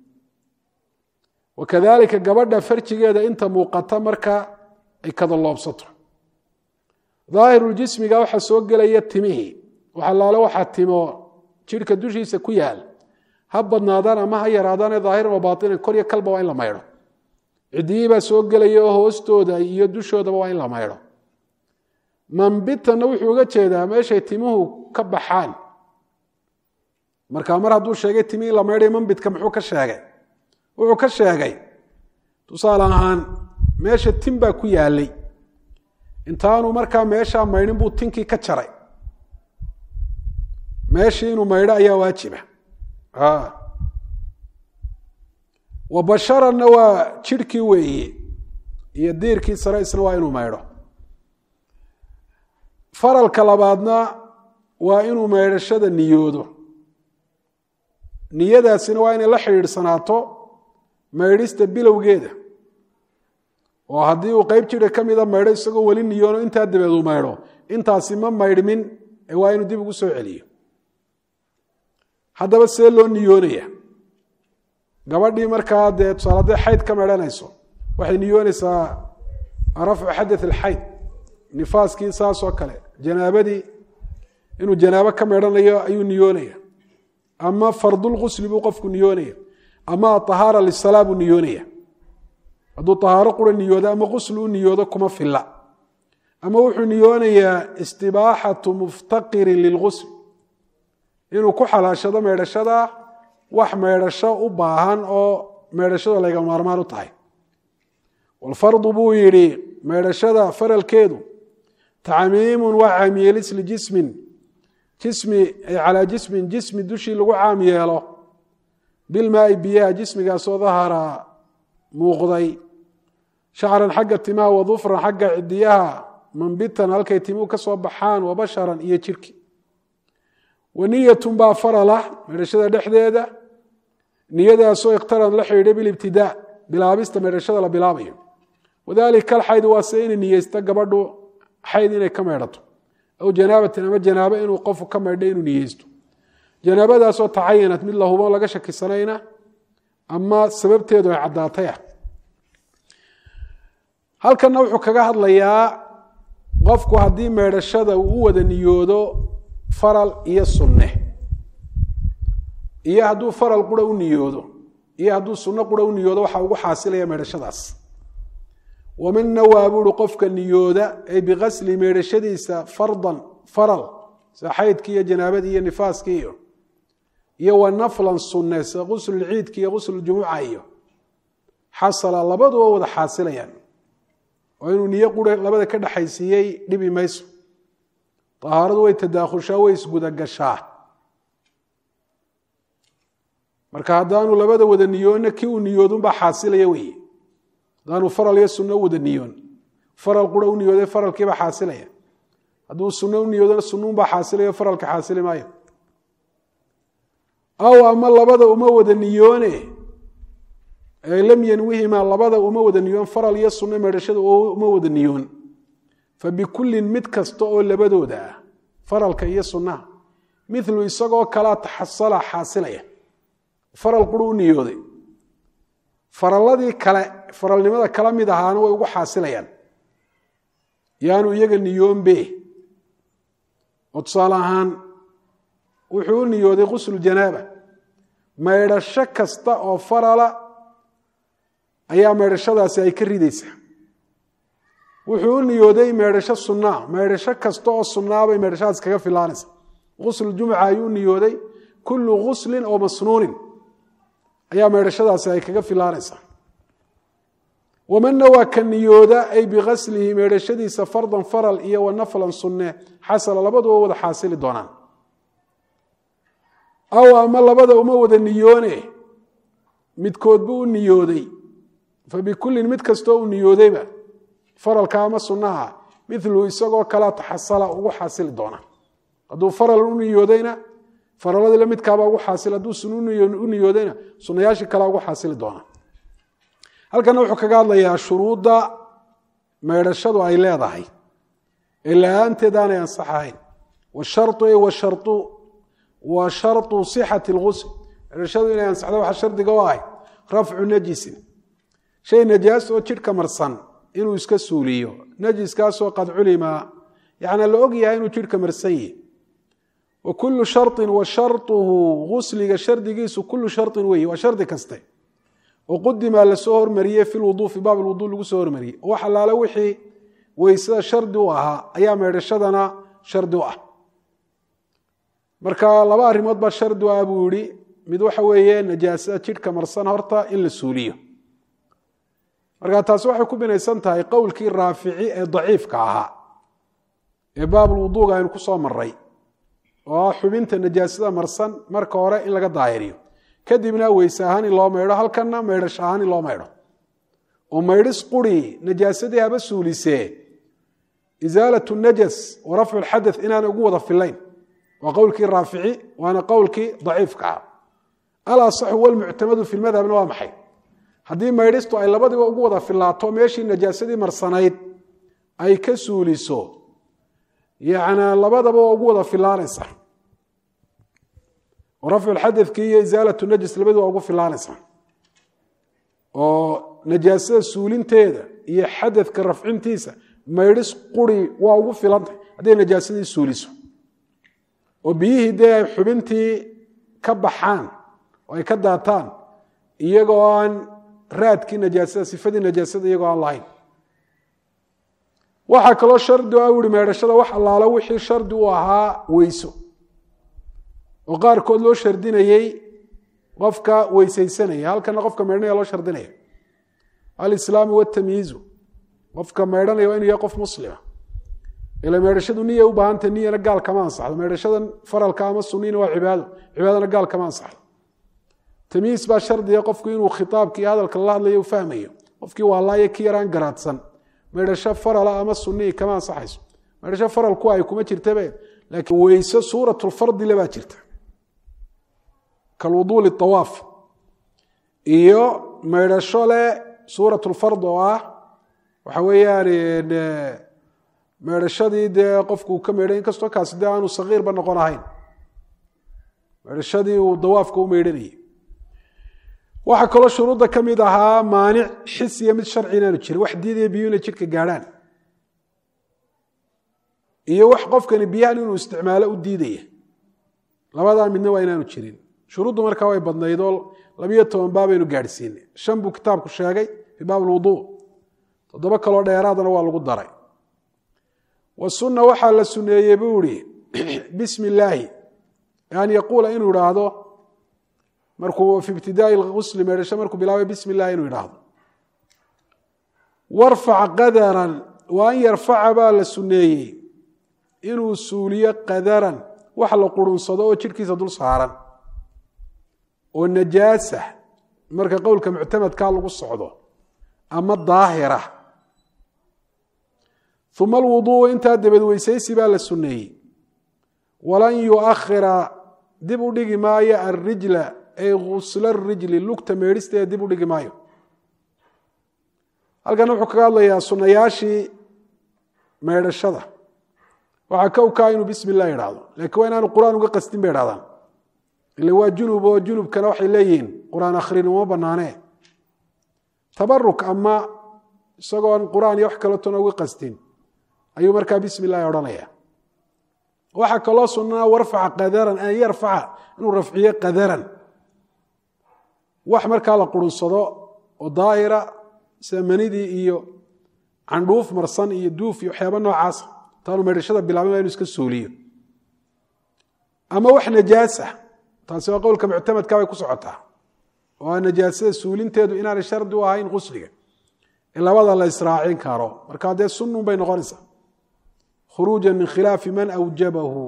wakadalika gabadha farjigeeda inta muuqata marka ay kada loobsato daahiruljismiga waxaa soo gelaya timihii waxalaalo waxaa timo jidhka dushiisa ku yaal ha badnaadaan ama ha yaraadaane daahiran wa baatinan kor iyo kalba waa in la maydho cidiyii baa soo gelaya oo hoostooda iyo dushoodaba waa in la maydho mambitanna wuxuu uga jeedaa meeshay timuhu ka baxaan marka mar hadduu sheegay timihii la maydhay mambidka muxuu ka sheegay wuxuu ka sheegay tusaale ahaan meesha tin baa ku yaalay intaanu markaa meeshaa maydhin buu tinkii ka jaray meeshii inuu maydho ayaa waajiba wa basharanna waa jidhkii weeye iyo diirkii sare isna waa inuu maydho faralka labaadna waa inuu maydhashada niyoodo niyadaasina waa inay la xidhiidhsanaato maydhista bilowgeeda oo haddii uu qeyb jidha ka mida maydho isagoo weli niyoono intaa dabeed uu maydho intaasi ma maydhmin ee waa inuu dib ugu soo celiyo haddaba see loo niyoonaya gabadhii markaa dee tusaale hadday xayd ka maydhanayso waxay niyoonaysaa rafcu xadath alxayd nifaaskii saasoo kale janaabadii inuu janaabo ka maydhanayo ayuu niyoonaya ama fardulqusli buu qofku niyoonaya ama ahaara lisalaa buu niyoonaya hadduu ahaaro qura niyoodo ama qusli u niyoodo kuma filla ama wuxuu niyoonayaa istibaaxatu muftaqirin lilqusl inuu ku xalaashado maydhashada wax maydhasho u baahan oo maydhashada layga maarmaan u tahay walfardu buu yidhi maydhashada faralkeedu tacmiimun waa caamyeelis lijismin jismi ay calaa jismin jismi dushii lagu caam yeelo bilmaai biyaha jismigaasoo dahara muuqday shacran xagga timaha wadufran xagga cidiyaha mambitan halkay timuhu ka soo baxaan wabasharan iyo jirki waniyatun baa faralah maydhashada dhexdeeda niyadaasoo ikhtaran la xidhiidha bilibtidaa bilaabista maydhashada la bilaabayo wadalika alxayd waa se inay niyeysta gabadhu xayd inay ka maydhato aw janaabatin ama janaabo inuu qofku ka maydho inuu niyeysto janaabadaasoo tacayanat mid la hubo laga shakisanayna ama sababteedu ay caddaatay ah halkanna wuxuu kaga hadlayaa qofku haddii maydhashada uu u wada niyoodo faral iyo sunne iyo hadduu faral qura u niyoodo iyo hadduu sunno qura u niyoodo waxaa ugu xaasilaya maydhashadaas waman nawaa buuri qofka niyooda ay biqasli maydhashadiisa fardan faral sida xaydkii iyo janaabadii iyo nifaaskii iyo iyo wa naflan sunne sida guslulciidki iyo guslujumuca iyo xasala labaduba wada xaasilayaan oo inuu niyo qura labada ka dhexaysiiyey dhibi mayso ahaaradu way tadaakhushaa way isgudagashaa marka haddaanu labada wada niyoonna kii uu niyoodunbaa xaasilaya wey haddaanu faral iyo sunno wada niyoon faral qura u niyooday faralkiibaa xaasilaya hadduu sunno u niyoodana sunnuunbaa xaasilayo faralka xaasili maayo aw ama labada uma wada niyoone ay lam yanwihimaa labada uma wada niyoon faral iyo sunno maydhashada uma wada niyoon fabikullin mid kasta oo labadooda ah faralka iyo sunnaha milu isagoo kalaa taxasala xaasilaya faral quru u niyooday faralladii kale faralnimada kala mid ahaana way ugu xaasilayaan yaanu iyaga niyoonbe oo tusaale ahaan wuxuu u niyooday quslu janaaba maydhasho kasta oo farala ayaa maydhashadaasi ay ka ridaysaa wuxuu u niyooday maydhasho sunnaa maydhasho kasta oo sunnaabay maydhashadaas kaga filaanaysa quslu jumca ayuu niyooday kullu guslin oo masnuunin ayaa maydhashadaasi ay kaga filaanaysaa wamanna waa ka niyooda ay biqaslihi maydhashadiisa fardan faral iyo wa naflan sunne xasala labaduba wada xaasili doonaan aw ama labada uma wada niyoone midkood buu u niyooday fabikullin mid kastoo u niyoodayba faralka ama sunnaha midlu isagoo kala taxasala ugu xaasili doona hadduu faral u niyoodayna faralladii la midkaaba ugu xaasil hadduu sunnu u niyoodayna sunnayaashii kale ugu xaasili doona halkana wuxuu kaga hadlayaa shuruudda maydhashadu ay leedahay ee la-aanteed aanay ansax ahayn washartu e washartu wa shartu sixati lgusl maydhashadu inay ansaxdo waxaa shardiga u ahay rafcu najisin shay najaas oo jidhka marsan inuu iska suuliyo najiskaasoo qad culima yacni la og yahay inuu jidhka marsan yihi wa kullu sharطin wa sharطuhu gusliga shardigiisu kullu sharطin weeye waa shardi kaste oo qudima lasoo hormariyey fi lwuduu fi baab lwuduu lagu soo hormariyey wax allaale wixii weysada shardi u ahaa ayaa maydhashadana shardi u ah marka laba arrimood baa shardi u ah buu yihi mid waxa weeye najaasada jidhka marsan horta in la suuliyo marka taasi waxay ku binaysan tahay qowlkii raafici ee daciifka ahaa ee baabulwuduuga aynu ku soo maray oo ah xubinta najaasada marsan marka hore in laga daahiriyo kadibna weyse ahaan in loo maydho halkanna maydhash ahaan in loo maydho oo maydhis quri najaasadii haba suulisee isaalatu najas wa rafcu lxadath inaanay ugu wada filayn waa qowlkii raafici waana qowlkii daciifka ah alasaxu walmuctamadu fi lmadhabna waa maxay haddii maydhistu ay labadiba ugu wada filaato meeshii najaasadii marsanayd ay ka suuliso yacnaa labadaba waa ugu wada filaanaysa oo rafcu lxadadkii iyo isaalatu najis labadii waa ugu filaanaysa oo najaasada suulinteeda iyo xadadka rafcintiisa maydhis quri waa ugu filantay hadday najaasadii suuliso oo biyihii dee ay xubintii ka baxaan oo ay ka daataan iyagoo aan raadkii najaasada sifadii najaasada iyagoo aan lahayn waxaa kaloo shardi a uhi maydhashada wax allaalo wixii shardi u ahaa weyso oo qaarkood loo shardinayey qofka weysaysanaya halkana qofka maydhanaya loo shardinaya alislaamu watamyiizu qofka maydhanaya waa inuu yahay qof muslima ila maydhashadu niya u baahanta niyana gaal kama ansaxdo maydhashadan faralka ama sunniina waa cibaado cibaadana gaal kama ansaxdo tamyiis baa shardiga qofku inuu khitaabka iyo hadalka lala hadlayo u fahmayo qofkii waalaayo ki yaraan garaadsan maydhasho farala ama sunnii kama ansaxayso maydhasho faralku ay kuma jirtabe laakiin weyse suuratulfardi le baa jirta kalwuduu litawaaf iyo maydhasho le suuratulfard oo ah waxa weeyaan maydhashadii dee qofku ka maydhay inkastoo kaasi dee aanu sagiirba noqon ahayn maydhashadii uu dawaafka u maydhanayay waxaa kaloo shuruudda ka mid ahaa maanic xisiya mid sharci inaanu jirin wax diidaya biyuhu inay jidhka gaadhaan iyo wax qofkani biyahan inuu isticmaalo u diidaya labadaa midna waa inaanu jirin shuruuddu markaa way badnaydoo labiyo toban baabaynu gaadhsiinay shan buu kitaabku sheegay fii baab lwuduu toddoba kaloo dheeraadana waa lagu daray wasunna waxaa la suneeyey buu ihi bismi illaahi an yaquula inuu idhaahdo markuu fi ibtidaai usli maydhasho markuu bilaabay bismi illahi inuu idhaahdo warfac qadaran wa an yarfaca baa la suneeyey inuu suuliyo qadaran wax la qurunsado oo jidhkiisa dul saaran oo najaasa marka qowlka muctamadkaa lagu socdo ama daahira uma alwuduu intaa dabad weysaysi baa la suneeyey walan yuakhira dib u dhigi maayo alrijla ay gusla rijli lugta meedhisteeda dib u dhigi maayo halkan wuxuu kaga hadlayaa sunayaashii maydhashada waxaa kowkaa inuu bismi illah idhaahdo laakiin waa inaanu qur-aan uga qastin bay idhahdaan ila waa junub oo junubkana waxay leeyihiin qur-aan akhrin uma banaanee tabaruk ama isagoon qur-aan iyo wax kaleetona uga qastin ayuu markaa bismi illahi odhanaya waxaa kaloo sunaa warfaca qadaran an yarfaca inuu rafciyo qadaran wax markaa la qurunsado oo daahira sida manidii iyo candhuuf marsan iyo duuf iyo waxyaaba noocaasa taanu maydhashada bilaabin inu iska suuliyo ama wax najaasa taasi waa qowlka muctamadka bay ku socotaa oo najaasada suulinteedu inaanay shardi u ahayn qusliga in labada la israacin karo markaa dee sunnun bay noqonaysaa khuruuja min khilaafi man awjabahu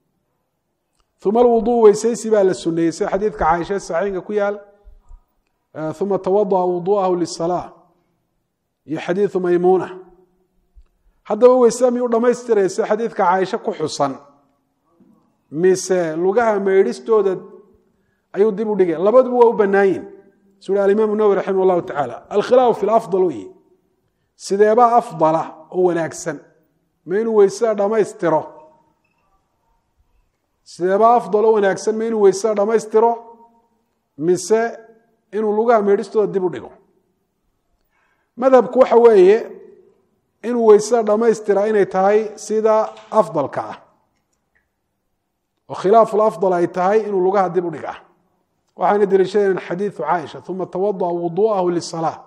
uma alwuduu weysaysi baa la suneeyey sida xadiidka caaisha saxiinka ku yaal ثuma tawaضأa wuduu'ahu liلصalاة iyo xadiiثu maymuuna haddaba weysada miyuu dhammaystiraysa xadiidka caaisha ku xusan mise lugaha meydhistooda ayuu dib u dhigay labaduba waa u bannaayin suu hi alimaam nawwi raximah اllahu tacaala alkhilaafu fi lafdal wey sideebaa afdala oo wanaagsan ma inuu weysada dhammaystiro sideebaa afdal oo wanaagsan ma inuu weysada dhammaystiro mise inuu lugaha meydhistooda dib u dhigo madhabku waxa weeye inuu weysada dhammaystira inay tahay sida afdalka ah oo khilaafu lafdal ay tahay inuu lugaha dib u dhiga waxaana daliishadeen xadiiثu caaisha uma tawaضأa wuduu'ahu liلصalاة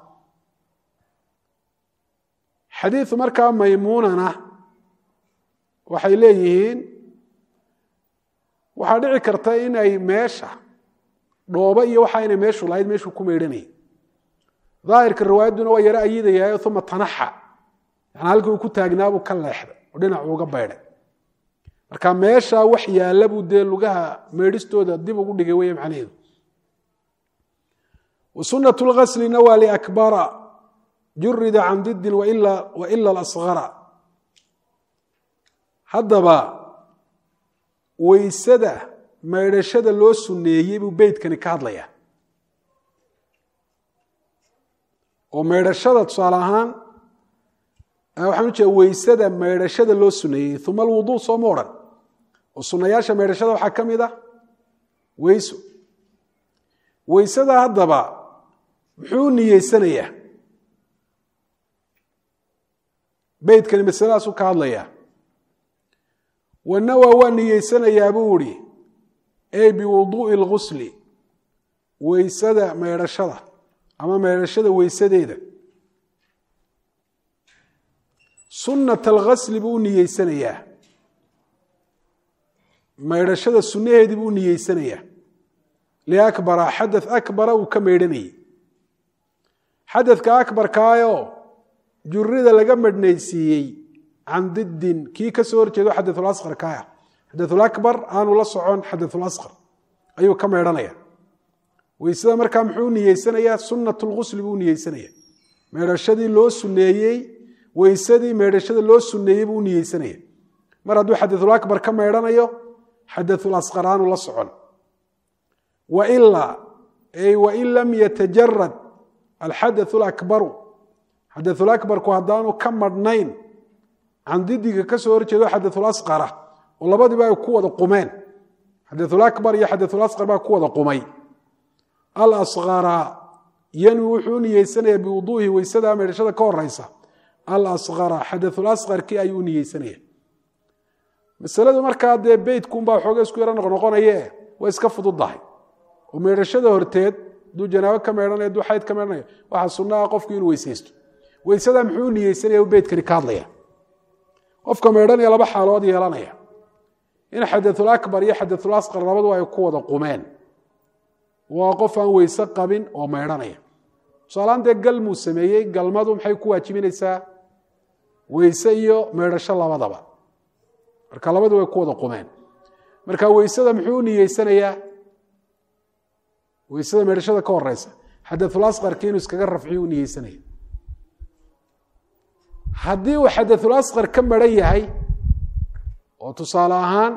xadiiثu markaa maymuunana waxay leeyihiin waxaa dhici karta in ay meesha dhoobo iyo waxa inay meeshu lahayd meeshuu ku meydhanayay daahirka riwaayadduna waa yaro ayidayahay uma tanaxa yani halkii uu ku taagnaabuu ka leexday oo dhinacu uga baydhay marka meeshaa wax yaalla buu dee lugaha meydhistooda dib ugu dhigay weeye macnaheedu wasunaة اlgaslina waa liakbara jurida can didin waila alasgara haddaba weysada maydhashada loo suneeyey buu beydkani ka hadlaya oo maydhashada tusaale ahaan waxaan u jeeda weysada maydhashada loo suneeyey uma alwuduu sooma odhan oo sunayaasha maydhashada waxaa ka mid ah weyso weysada haddaba muxuu niyeysanayaa beydkani masaladaasuu ka hadlayaa wanawa waa niyeysanayaa buu ihi ey biwuduu'i اlgusli weysada maydhashada ama maydhashada weysadeeda sunat algasli buu u niyeysanayaa maydhashada sunnaheedii buu u niyeysanayaa liakbara xadaث akbara uu ka maydhanayay xadadka akbarkaayoo jurida laga madhnaysiiyey can didin kii ka soo horjeedo xadaثulasqar kaaya xadaثulakbar aanu la socon xadaثulasqar ayuu ka maydhanaya weysada markaa muxuu niyeysanayaa sunat اlgusli buu niyeysanaya maydhashadii loo suneeyey weysadii maydhashada loo suneeyey buu u niyeysanaya mar hadduu xadaثulakbar ka maydhanayo xadaثulasqar aanu la socon wailaa ay wain lam yatajarad alxadaث اlakbaru xadaثulakbarku haddaanu ka madhnayn can didiga ka soo horjeedo xadaثulasqara oo labadiiba ay ku wada qumeen xadaثulakbar iyo xadaثulasqar baa ku wada qumay alasqara yanwi wuxuu u niyeysanayaa biwuduuhi weysada maydhashada ka horeysa alasqara xadaثulasqarkii ayuu u niyeysanaya masaladu markaa dee beydkunbaa xooga isku yaro noqnoqonaye way iska fududahay oo maydhashada horteed hadduu janaabo ka maydhanayo hadduu xayd ka maydhanayo waxaa sunnaha qofku inuu weysaysto weysada muxuu u niyeysanaya u beydkani ka hadlaya qofka maydhanaya laba xaalood yeelanaya in xadaثulakbar iyo xadaثulasqar labadu ay ku wada qumeen waa qof aan weyse qabin oo maydhanaya tusaalahaan dee galmuu sameeyey galmadu maxay ku waajibinaysaa weyse iyo maydhasho labadaba marka labadu way ku wada qumeen marka weysada muxuu u niyeysanayaa weysada maydhashada ka horeysa xadaثulasqarki inuu iskaga rafciyo u niyeysanaya haddii uu xadaثulasqar ka maran yahay oo tusaale ahaan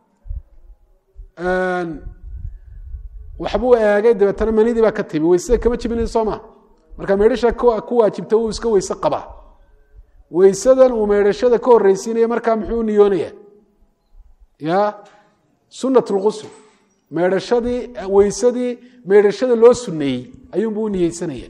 waxbuu eegay dabeetana manidii baa ka timi weysada kama jibinin soo maa marka maydhasha ku waajibta wuu iska weyse qabaa weysadan uu maydhashada ka horeysiinaya markaa muxuu niyoonaya ya sunat اlgusl maydhashadii weysadii maydhashada loo suneeyey ayuunbuu u niyeysanaya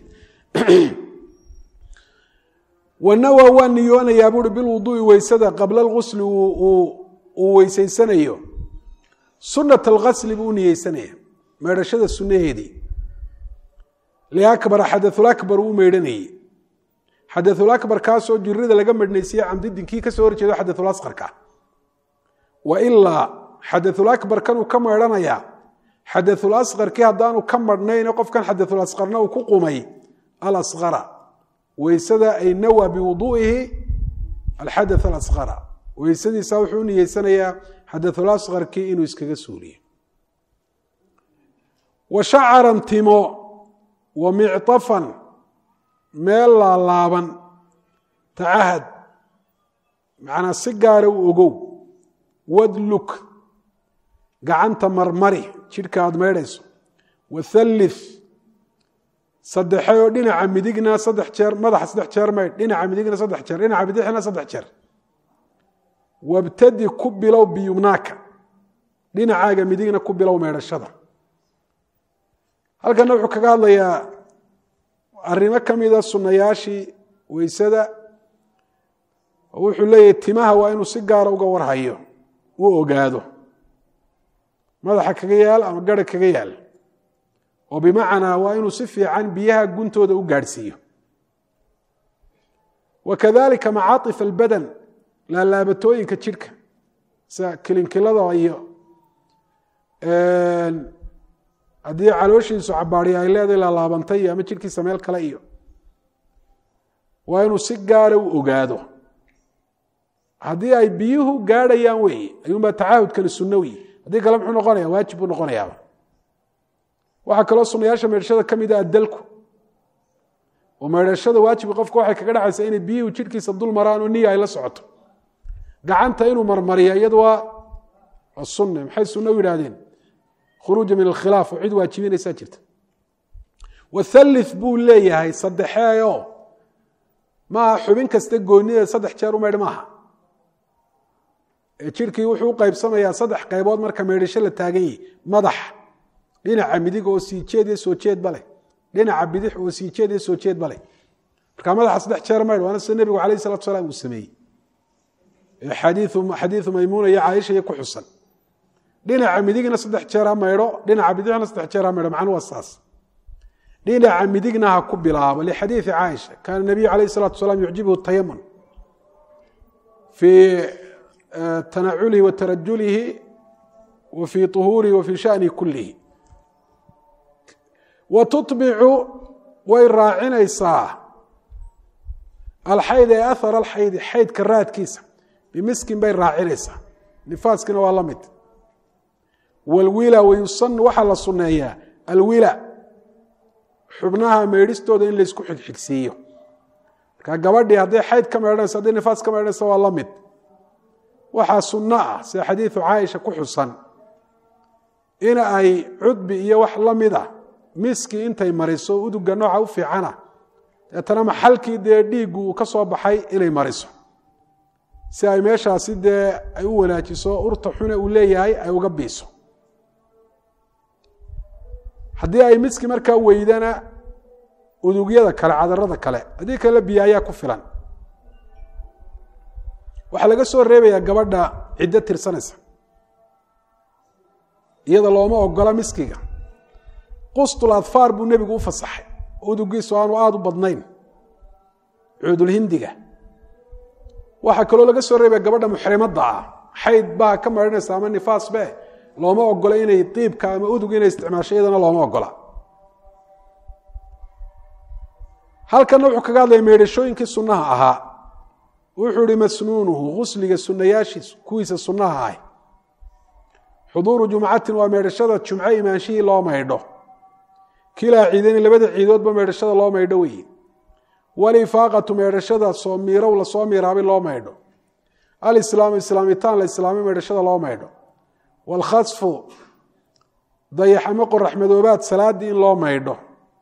wanawa waa niyoonayaa buui bilwuduui weysada qabla اlgusli uu weysaysanayo sunat اlgasli buu u niyeysanaya maydhashada sunaheedii liakbara xadaثulakbar uu maydhanayey xadaثulakbar kaasoo jirida laga madhnaysiiye camdidin kii kasoo horjeedo xadaثulasqarka wailaa xadaثulakbar kanuu ka maydhanayaa xadaثulasqarkii haddaanu ka madhnayne qofkan xadaثulasqarna uu ku qumay alasqara weysada ay nawa biwuduu'ihi alxadaث alasqara weysadiisa wuxuu u niyeysanayaa xadaثulasqarkii inuu iskaga suuliyo wa shacaran timo ومعطفا meel laalaaban tacahad macnaa si gaara u ogow wadluk gacanta marmari jidhka aad maydhayso wathallith saddexayoo dhinaca midigna saddex jeer madaxa saddex jeer maydh dhinaca midigna saddex jeer dhinaca bidixna saddex jeer wabtadi ku bilow biyumnaaka dhinacaaga midigna ku bilow maydhashada halkana wuxuu kaga hadlayaa arrimo ka mida sunnayaashii weysada wuxuu leeyahay timaha waa inuu si gaara uga warhayo uu ogaado madaxa kaga yaal ama garha kaga yaal oo bimacnaa waa inuu si fiican biyaha guntooda u gaadhsiiyo wakadalika macaatif albadan laalaabatooyinka jidhka sida kilinkilada iyo haddii calooshiisu cabaariya ay leedahay laalaabantay iyo ama jidhkiisa meel kale iyo waa inuu si gaara u ogaado haddii ay biyuhu gaadhayaan weeye ayuunbaa tacaahudkani sunno wey haddii kale muxuu noqonaya waajib buu noqonayaaba waxaa kaloo sunayaasha meydhashada ka mid a addalku oo meydhashada waajibka qofka waxay kaga dhacaysaa inay biyuhu jidhkiisa dul maraan oo niya ay la socoto gacanta inuu marmariya iyadu waa waa sunne maxay sunno u yidhaahdeen khuruuja min alkhilaaf oo cid waajibinaysaa jirta wathallith buu leeyahay saddexeeyo maaha xubin kasta goonideed saddex jeer u maydh maaha jidhkii wuxuu u qaybsamayaa saddex qaybood marka meydhasho la taagan yahi madax dhinaca midig oo sii jeed iyo soo jeedba leh dhinaca bidix oo sii jeed iyo soo jeedba leh marka madaxa saddex jeer maydh waana sida nebigu calayh salatu salaam uu sameeyey xadiiu maymuuna iyo caaisha iyo ku xusan dhinaca midigna saddex jeer ha maydho dhinaca bidixna saddex jeer ha maydho macnuu waa saas dhinaca midigna ha ku bilaabo lixadiidi caaisha kaana nabiyu calayh salatu salaam yucjibuhu tayamun fii tanaculihi wa tarajulihi wa fii طuhuurihi wa fii shanihi kulihi wa tutbicu way raacinaysaa alxayd ee ahar alxaydi xaydka raadkiisa bimiskin bay raacinaysaa nifaaskina waa la mid walwila wayusan waxaa la sunneeyaa alwila xubnaha meydhistooda in laysku xigxigsiiyo marka gabadhii hadday xayd ka meydhanayso hadday nifaas ka meydhanayso waa la mid waxaa sunno ah sida xadiidu caaisha ku xusan in ay cudbi iyo wax la mid a miski intay mariso uduga nooca u fiicana deetana maxalkii dee dhiiggu uu ka soo baxay inay mariso si ay meeshaasi dee ay u wanaajiso urta xune uu leeyahay ay uga biiso haddii ay miski markaa weydana udugyada kale cadarada kale haddii kale biyo ayaa ku filan waxaa laga soo reebayaa gabadha ciddo tirsanaysa iyada looma ogola miskiga qustul adfaar buu nebigu u fasaxay udugiisu aanu aada u badnayn cuudulhindiga waxaa kaloo laga soo reebaya gabadha muxrimadda ah xayd baa ka maydhanaysa ama nifaas be looma ogola inay diibka ama udug inay isticmaasho iyadana looma ogola halkana wuxuu kaga hadlaya meydhashooyinkii sunnaha ahaa wuxuu ihi masnuunuhu gusliga sunayaashiisu kuwiisa sunnaha ah xuduuru jumcatin waa meydhashada jumco imaanshihii loo maydho kilaa ciidani labada ciidoodba meydhashada loo maydho weeye walifaaqatu meydhashada soo miirow lasoo miiraabay loo maydho alislaamu islaamitaan la islaamay meydhashada loo maydho waalkhasfu dayax ama qorax madoobaad salaaddii in loo maydho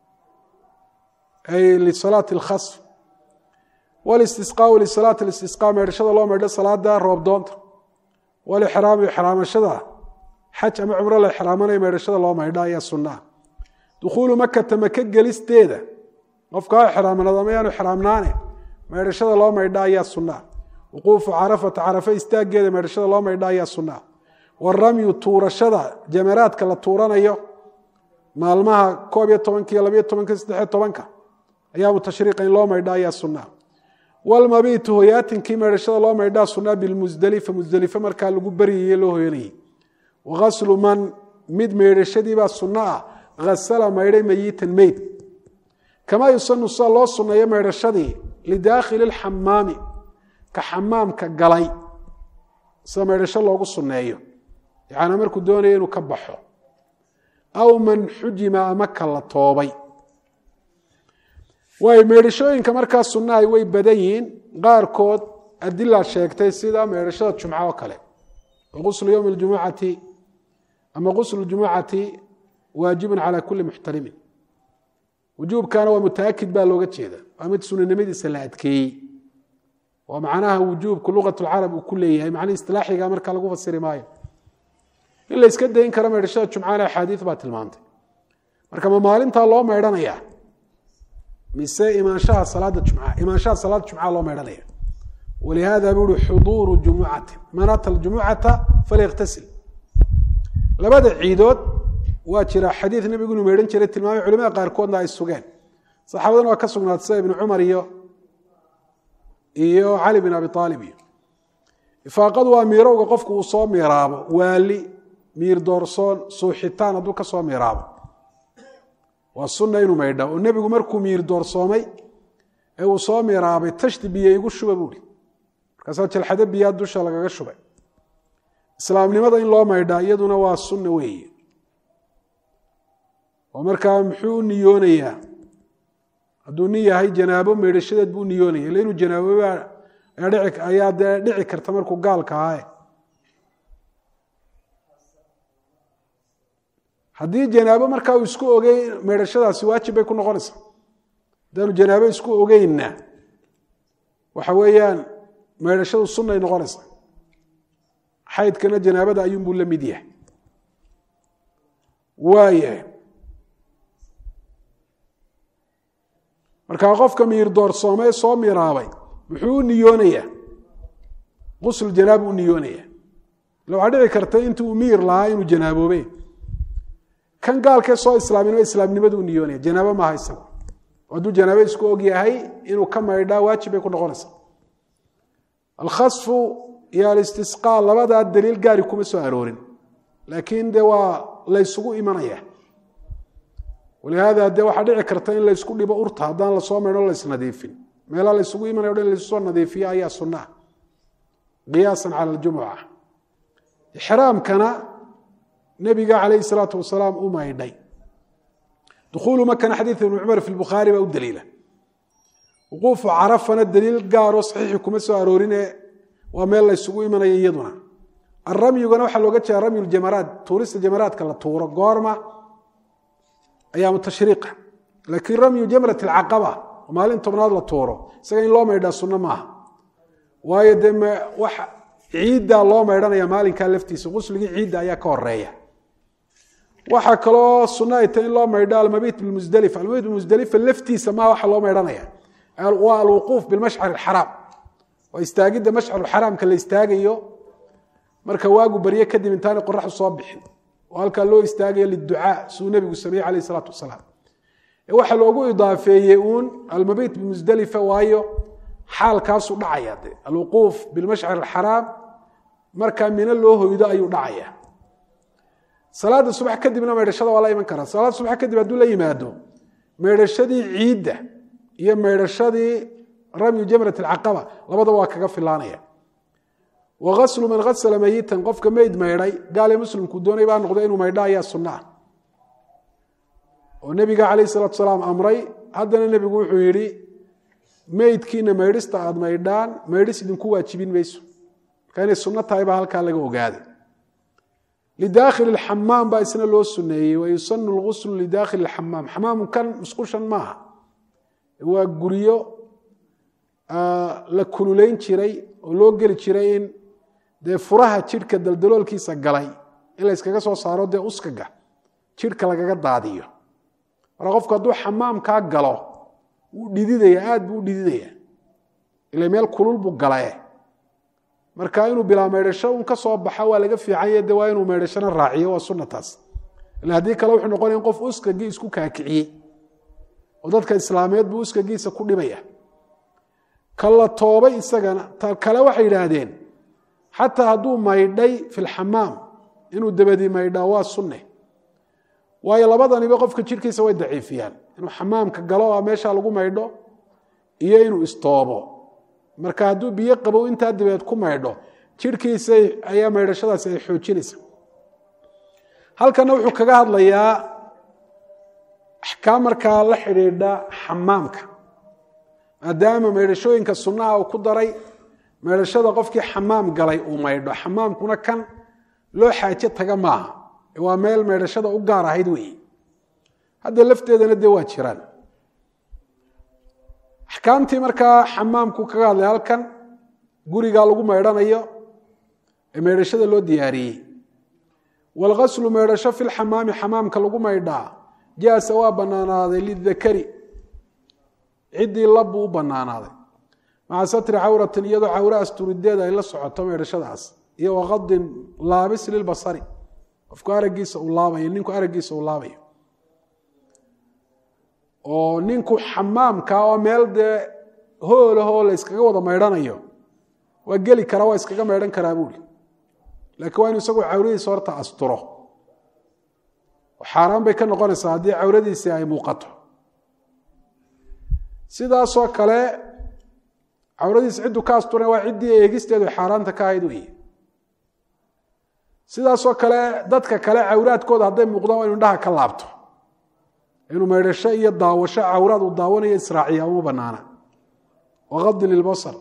ay lisalaati alkhasf walistisqaau lisalaati listisqaa meydhashada loo maydho salaada roobdoonta walixraamu ixraamashada xaj ama cumro la ixraamanaya meydhashada loo maydho ayaa sunnaa dukhuulu makata maka gelisteeda qofka ha ixraamanado ama yaanu ixraamnaane meydhashada loo maydho ayaa sunnaa wuquufu carafata carafe istaaggeeda meydhashada loo maydho ayaa sunnaa waramyu tuurashada jamaraadka la tuuranayo maalmaha koob iyo tobanka iyo labayo tobanka saddexiyo tobanka ayaamu tashriiqa in loo maydho ayaa sunnaa walmabiitu hoyaatinkii meydhashada loo maydhaa sunnaa bilmusdelifa musdelife markaa lagu baryaye loo hoyanayey wagaslu man mid meydhashadiibaa sunno ah hasala maydhay mayitan meyd kamaa yusanu sida loo sunneeyo meydhashadii lidaakhili lxamaami ka xamaamka galay sida meydhasho loogu sunneeyo yacnaa markuu doonaya inuu ka baxo aw man xujima ama ka la toobay way meedhashooyinka markaa sunnaha way badan yihiin qaarkood adila sheegtay sida meedhashada jumca oo kale ghusl yawm aljumu'ati ama ghusl aljumu'ati waajib ala kulli muhtarim wujub kana wa mutaakid ba looga jeeda amid sunnanimadiisa la adkeeyay wa macnaha wujub lughatu al-arab u kuleeyahay macna istilaaxiga marka lagu fasiri maayo illa iska dayn kara meedhashada jumcana xadiis ba tilmaantay marka maalinta loo meedhanaya mise imaanshaha salaada jumca imaanshaha salaada jumca loo meedhanaya ولهذا بيقولوا حضور جمعة من أتى الجمعة فليغتسل لبدا عيدود واتشرا حديث النبي يقولوا ميرن جرى تلمامي علماء قاركود لا السجان صحابتنا وكسرنا سيد بن عمر إيو إيو علي بن أبي طالب فقدوا أميره وقفك وصام ميراب والي مير دورسون صوحيتان أدو كصام ميراب والسنة إنه ميردا والنبي يقول مركو مير دورسومي أو صام ميراب تشتبيه يقول شو بقولي kasaad jalxada biyaa dusha lagaga shubay islaamnimada in loo maydhaa iyaduna waa sunna weeye oo markaa muxuu niyoonayaa hadduu nin yahay janaabo meedhashadeed buu niyoonaya ila inuu janaabo ayaa dhici karta markuu gaalka ahaa haddii janaabo markaa uu isku ogey meedhashadaasi waajib bay ku noqonaysaa haddaanu janaabo isku ogeyna waxa weeyaan meedhashadu sunna ay noqonaysaa xaydkana janaabada ayuunbuu la mid yahay waayahay markaa qofka miir doorsoomee soo miraabay muxuu u niyoonayaa qusl janaab u niyoonayaa ila waxaa dhici karta intii uu miir lahaa inuu janaaboobey kan gaalkee soo islaaminimo islaamnimadu u niyoonaya janaabo maaha isagu hadduu janaabo isku og yahay inuu ka maydhaa waajib bay ku noqonaysaa الخصف يا الاستسقاء لبدا الدليل قاري كما سو ارورين لكن ده وا لا يسوق ايمانيه ولهذا ده waxa dhici karta in la isku dhibo urta hadaan la soo meedo la isnadiifin meela la isugu iimanayo in la soo nadiifiyo ayaa sunnah qiyaasan ala aljum'a ihraam kana nabiga alayhi salatu wasalaam uma yidhay دخول مكة حديث ابن عمر في البخاري او دليله وقوف عرفنا الدليل قارو صحيح كما سو ارورين وميل لا isugu imanay iyaduna الرمي waxa looga jeedaa رمي الجمرات تورست الجمرات kala tuuro goorma ayaa mutashriiq laakiin رمي جمرة العقبة maalin tobnaad la tuuro isaga in loo meedha sunna maaha waayo de wax ciida loo meedhanaya maalinka laftiisa qusliga ciida ayaa ka horeeya waxa kale sunna ay tahay in loo meedha al-mabit bil-muzdalifa al-mabit bil-muzdalifa laftiisa ma waxa loo meedhanaya الوقوف بالمشعر الحرام واستاجد مشعر الحرام كلا يستاجيو marka waagu bariye kadib intaan qorrax soo bixin walka loo istaagay liducaa suu nabigu sameeyay alayhi salatu wasalaam ee waxa loogu idaafeeyay uun al-mabit bimusdalifa waayo xaalkaas u dhacaya al-wuquf bil-mash'ar al-haram marka mina loo hoydo ayuu dhacaya salaada subax kadibna meedhashada waa la iman karaa salaada subax kadib haduu la yimaado meedhashadii ciida iyo meedhashadii ramy jamrat al-aqaba labada waa kaga filaanaya وغسل من غسل ميتا قفك ميد ميداي قال مسلم كدوني با نقدو انو ميدا يا سنه والنبي عليه الصلاه والسلام امري هذا النبي وحو يري ميدكينا ميدستا اد ميدان ميدس idin ku waajibin mayso كان السنه تايبا halka laga ogaaday لداخل الحمام با isna loo suneeyay ويسن الغسل لداخل الحمام حمام كان مسقوشن ما هو غريو la kululeyn jiray oo loo gali jiray in de furaha jirka daldaloolkiisa galay in la iskaga soo saaro de uskaga jirka lagaga daadiyo wara qofku haduu xamaam ka galo uu dhididaya aad buu dhididaya ila meel kulul buu galay marka inuu bilaa meedhasho un ka soo baxa waa laga fiicay de waa inuu meedhashana raaciyo waa sunnataas ila hadii kale wuxuu noqonayaa qof uskagi isku kaakiciyay oo dadka islaameed buu uskagiisa ku dhibaya kala toobay isagana ta kale waxay yiraahdeen hatta haduu maydhay fil hammam inuu dabadi maydha waa sunne waayo labadaniba qofka jirkiisa way daciifiyaan inuu hammamka galo oo meesha lagu maydho iyo inuu istoobo marka haduu biyo qabo inta dabeed ku maydho jirkiisa ayaa maydhashadaas ay xoojinaysa halkana wuxuu kaga hadlayaa ahkaam marka la xiriirda hammamka maadaama maydhashooyinka sunnaha uu ku daray maydhashada qofkii xamaam galay uu maydho xamaamkuna kan loo xaajo taga maaha waa meel maydhashada u gaar ahayd weeye hadda lafteedana dee waa jiraan axkaamtii markaa xamaamku kaga hadlay halkan gurigaa lagu maydhanayo ee maydhashada loo diyaariyey walgaslu maydhasho fi lxamaami xamaamka lagu maydhaa jaasa waa banaanaaday lidakari ciddii labbuu u banaanaaday maca satri cawratin iyadoo cawre asturideeda ay la socoto maydhashadaas iyo waqadin laabis lilbasari qofku araggiisa uu laabayo ninku araggiisa uu laabayo oo ninku xamaamka oo meel dee hoolahoo la yskaga wada maydhanayo waa geli karaa waa iskaga maydhan karaa buuli laakiin waa inu isagu cawradiisa horta asturo xaaraan bay ka noqonaysaa haddii cawradiisii ay muuqato sidaasoo kale cawradiisa ciddu ka asturan waa ciddii eegisteedu xaaraanta ka ahayd weeye sidaasoo kale dadka kale cawraadkooda hadday muuqdaan waa inu indhaha ka laabto inuu maydhasho iyo daawasho cawraad uu daawanayo israaciya uma banaana waqadi lilbasar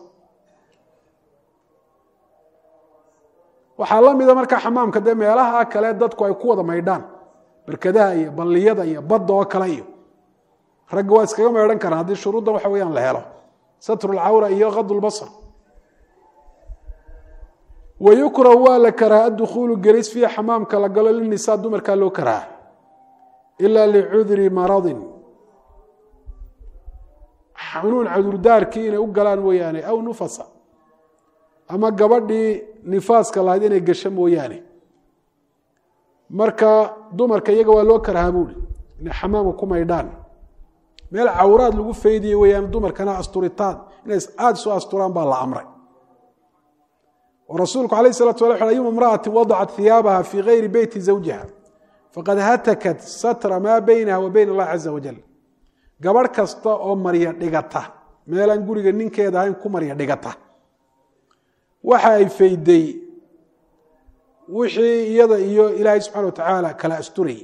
waxaa la mida markaa xamaamka dee meelaha kale dadku ay ku wada maydhaan barkadaha iyo balliyada iyo badda oo kale iyo ragga waa iskaga maydhan karaan haddii shuruudda waxa weyaan la helo satru lcawra iyo qadu lbasar wayukrahu waa la karaa addukuulu gelis fiiha xamaamka la galo linisaa dumarkaa loo karaa ila licudri maradin xanuun cudurdaarkii inay u galaan mooyaane aw nufasa ama gabadhii nifaaska lahayd inay gasho mooyaane marka dumarka iyaga waa loo karahaa buuli inay xamaamka ku maydhaan meel cawraad lagu faydiye weyaan dumarkana asturitaan inay aada isu asturaan baa la amray oo rasuulku alayh salatu wala ayuma imra'ati wadacat hiyaabaha fii gayri beyti zawjiha faqad hatakat satra maa baynaha wa bayn allahi caza wajal gabadh kasta oo marya dhigata meelaan guriga ninkeeda ahayn ku marya dhigata waxa ay fayday wixii iyada iyo ilaahay subxana wa tacaala kala asturayay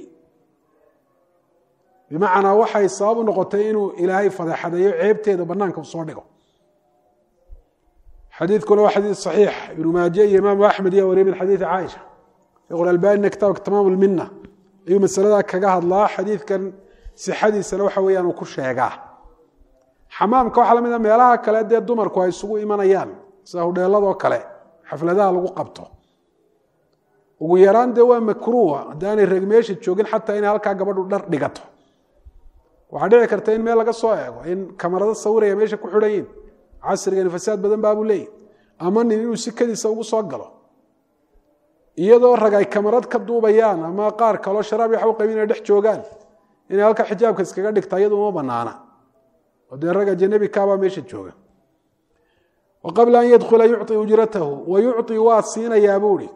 bimacnaa waxay sabab u noqotay inuu ilaahay fadeexadeeyo ceebteeda banaanka soo dhigo xadiidkuna waa xadiid saxiix ibnu maaje iyo imaamu axmed iyo wariye min xadiidi caaisha sheekh albanina kitaabka tamaam lmina ayuu masaladaa kaga hadlaa xadiidkan sixadiisana waxa weeyaan uu ku sheegaa xamaamka waxaa lamid a meelaha kale dee dumarku ay isugu imanayaan sida hudheeladoo kale xafladaha lagu qabto ugu yaraan dee waa makruuha haddaanay reg meesha joogin xataa inay halkaa gabadhu dhar dhigato waxaa dhici karta in meel laga soo eego in kamarado sawiraya meesha ku xidhan yihin casrigani fasaad badan baabuu leeyahy ama nin inuu sikadiisa ugu soo galo iyadoo rag ay kamarad ka duubayaan ama qaar kaloo sharaab waxa u qabin inay dhex joogaan inay halka xijaabka iskaga dhigta iyadu uma banaana oo dee rag ajanabi kaabaa meesha jooga wa qabla an yadkhula yucطi ujratahu wa yucطi waa siinayaa buuhi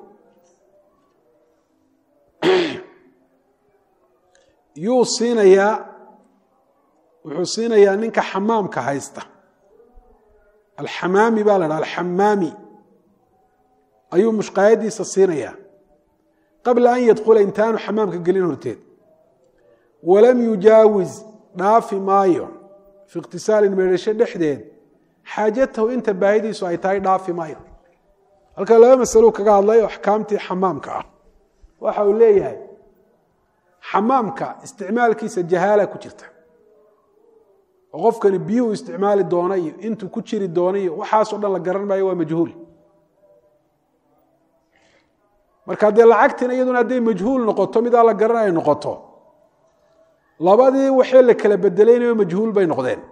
yuu siinayaa wuxuu siinayaa ninka xamaamka haysta alxamaami baa la dhaha alxamaami ayuu mushqaayadiisa siinayaa qabla an yadkhula intaanu xamaamka gelin horteed walam yujaawiz dhaafi maayo fi ikhtisaalin meedhasho dhexdeed xaajatahu inta baahidiisu ay tahay dhaafi maayo halkaa laba masalou kaga hadlay oo axkaamtii xamaamka ah waxa uu leeyahay xamaamka isticmaalkiisa jahaala ku jirta oo qofkani biyuhu isticmaali doona iyo intuu ku jiri doona iyo waxaasoo dhan la garan maayo waa majhuul marka haddee lacagtina iyaduna hadday majhuul noqoto midaa la garan ay noqoto labadii waxee la kala bedelaynayo majhuul bay noqdeen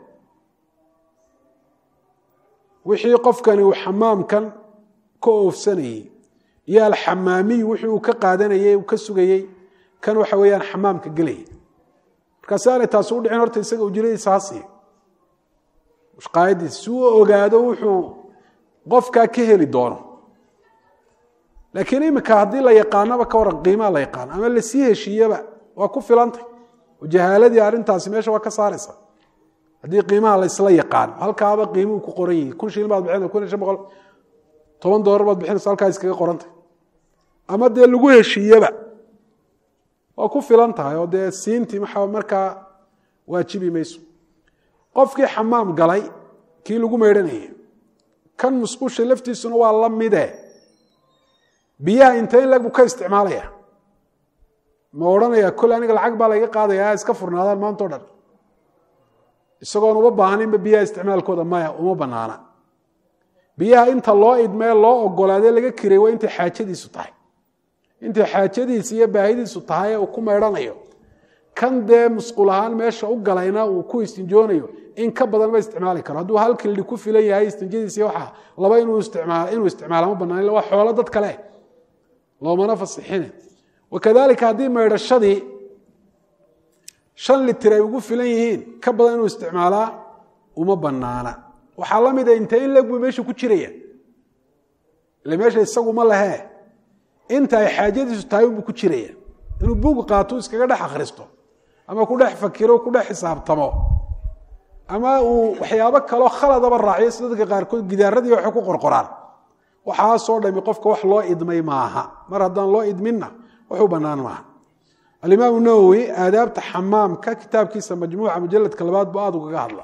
wixii qofkani uu xamaamkan ka oofsanayey iyo alxamaamiy wixii uu ka qaadanayey uu ka sugayey kan waxa weeyaan xamaamka gelaya markaasi aanay taasi u dhicin horta isaga ujradiisa ha siiyo mushqaayadiisa si uu ogaado wuxuu qofkaa ka heli doono laakiin iminka haddii la yaqaanaba ka waran qiimaa la yaqaano ama lasii heshiiyaba waa ku filantay oo jahaaladii arrintaasi meesha waa ka saaraysa haddii qiimaha laysla yaqaano halkaaba qiimuhu ku qoran yihi kun shilin baad bixinaysa kun iyo shan boqol toban doolar baad bixinaysa halkaa iskaga qorantay ama dee lagu heshiiyaba waa ku filan tahay oo dee siintii markaa waajibi mayso qofkii xamaam galay kii lagu meedhanayay kan musqusha laftiisuna waa la mide biyaha intee in lag buu ka isticmaalaya ma odhanaya kole aniga lacag baa laga qaadaya iska furnaadaan maanta o dhan isagoon uma baahaninba biyaha isticmaalkooda maya uma banaana biyaha inta loo idmee loo ogolaadee laga kiray waa intay xaajadiisu tahay intay xaajadiisa iyo baahidiisu tahay ee uu ku meedhanayo kan dee musqul ahaan meesha u galayna uu ku istinjoonayo in ka badan ma isticmaali karo hadduu hal kildi ku filan yahay istinjadiisa waxa laba inuu isticmaalo inuu isticmaalo ma banaan waa xoolo dad kale loomana fasixine wakadalika haddii meedhashadii shan litir ay ugu filan yihiin ka badan inuu isticmaalaa uma banaana waxaa la mid a inta in legbu meesha ku jiraya ile meesha isagu ma lahee inta ay xaajadiisu tahay unbuu ku jiraya inuu buug qaato iskaga dhex akhristo ama ku dhex fakiro ku dhex xisaabtamo ama uu waxyaabo kaloo khaladaba raaciyo sida dadka qaarkood gidaaradii waxay ku qorqoraan waxaasoo dhami qofka wax loo idmay maaha mar haddaan loo idminna waxu bannaan maaha alimaamu nawowi aadaabta xamaamka kitaabkiisa majmuuca mujaladka labaad bu aad ugaga hadla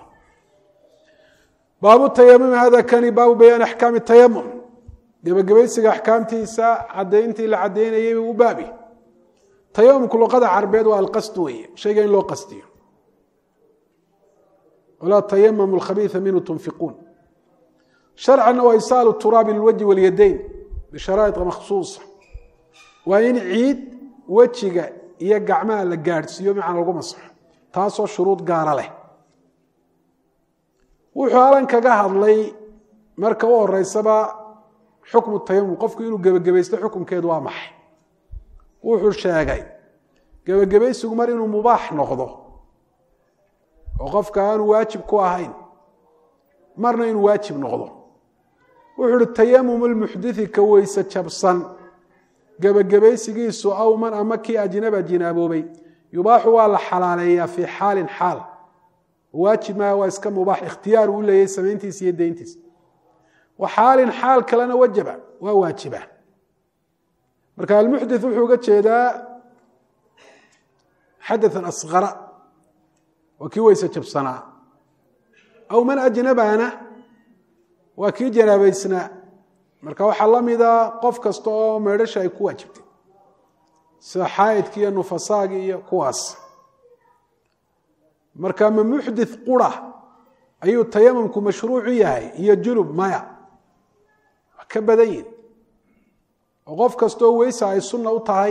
baabu tayamum hada kani baabu bayaan axkaami tayamum gebagabaysiga axkaamtiisa caddayntii la caddaynayay u baabi tayamumku luqada carbeed waa alqasd weeye shayga in loo qastiyo walaa tayamamu alkhabiisa minhu tunfiquun sharcanna waa isaalu turaabi lilwajhi walyadayn bisharaa'id makhsuusa waa in ciid wejiga iyo gacmaha la gaadhsiiyo macna lagu masaxo taasoo shuruud gaara leh wuxuu alan kaga hadlay marka u horeysaba xukmu tayamum qofku inuu gebagabaysto xukunkeedu waa maxay wuxuu sheegay gebagabaysigu mar inuu mubaax noqdo oo qofka aanu waajib ku ahayn marna inuu waajib noqdo wuxuu uhi tayamum lmuxdithi ka weyse jabsan gebagabaysigiisu aw man ama kii ajnaba jinaaboobay yubaaxu waa la xalaaleeyaa fii xaalin xaal waajib maaha waa iska mubaax ikhtiyaar uu leeyahay samayntiisa iyo dayntiisa wa xaalin xaal kalena wajaba waa waajiba marka almuxdith wuxuu uga jeedaa xadathan asqara waa kii weyse jabsanaa aw man ajnabana waa kii janaabaysnaa marka waxaa la mida qof kasta oo meedhasha ay ku waajibtay sida xaayidki iyo nufasaagi iyo kuwaas marka ma muxdith qura ayuu tayamumku mashruucu yahay iyo junub maya waa ka badan yihin oo qof kastoo weysa ay sunna u tahay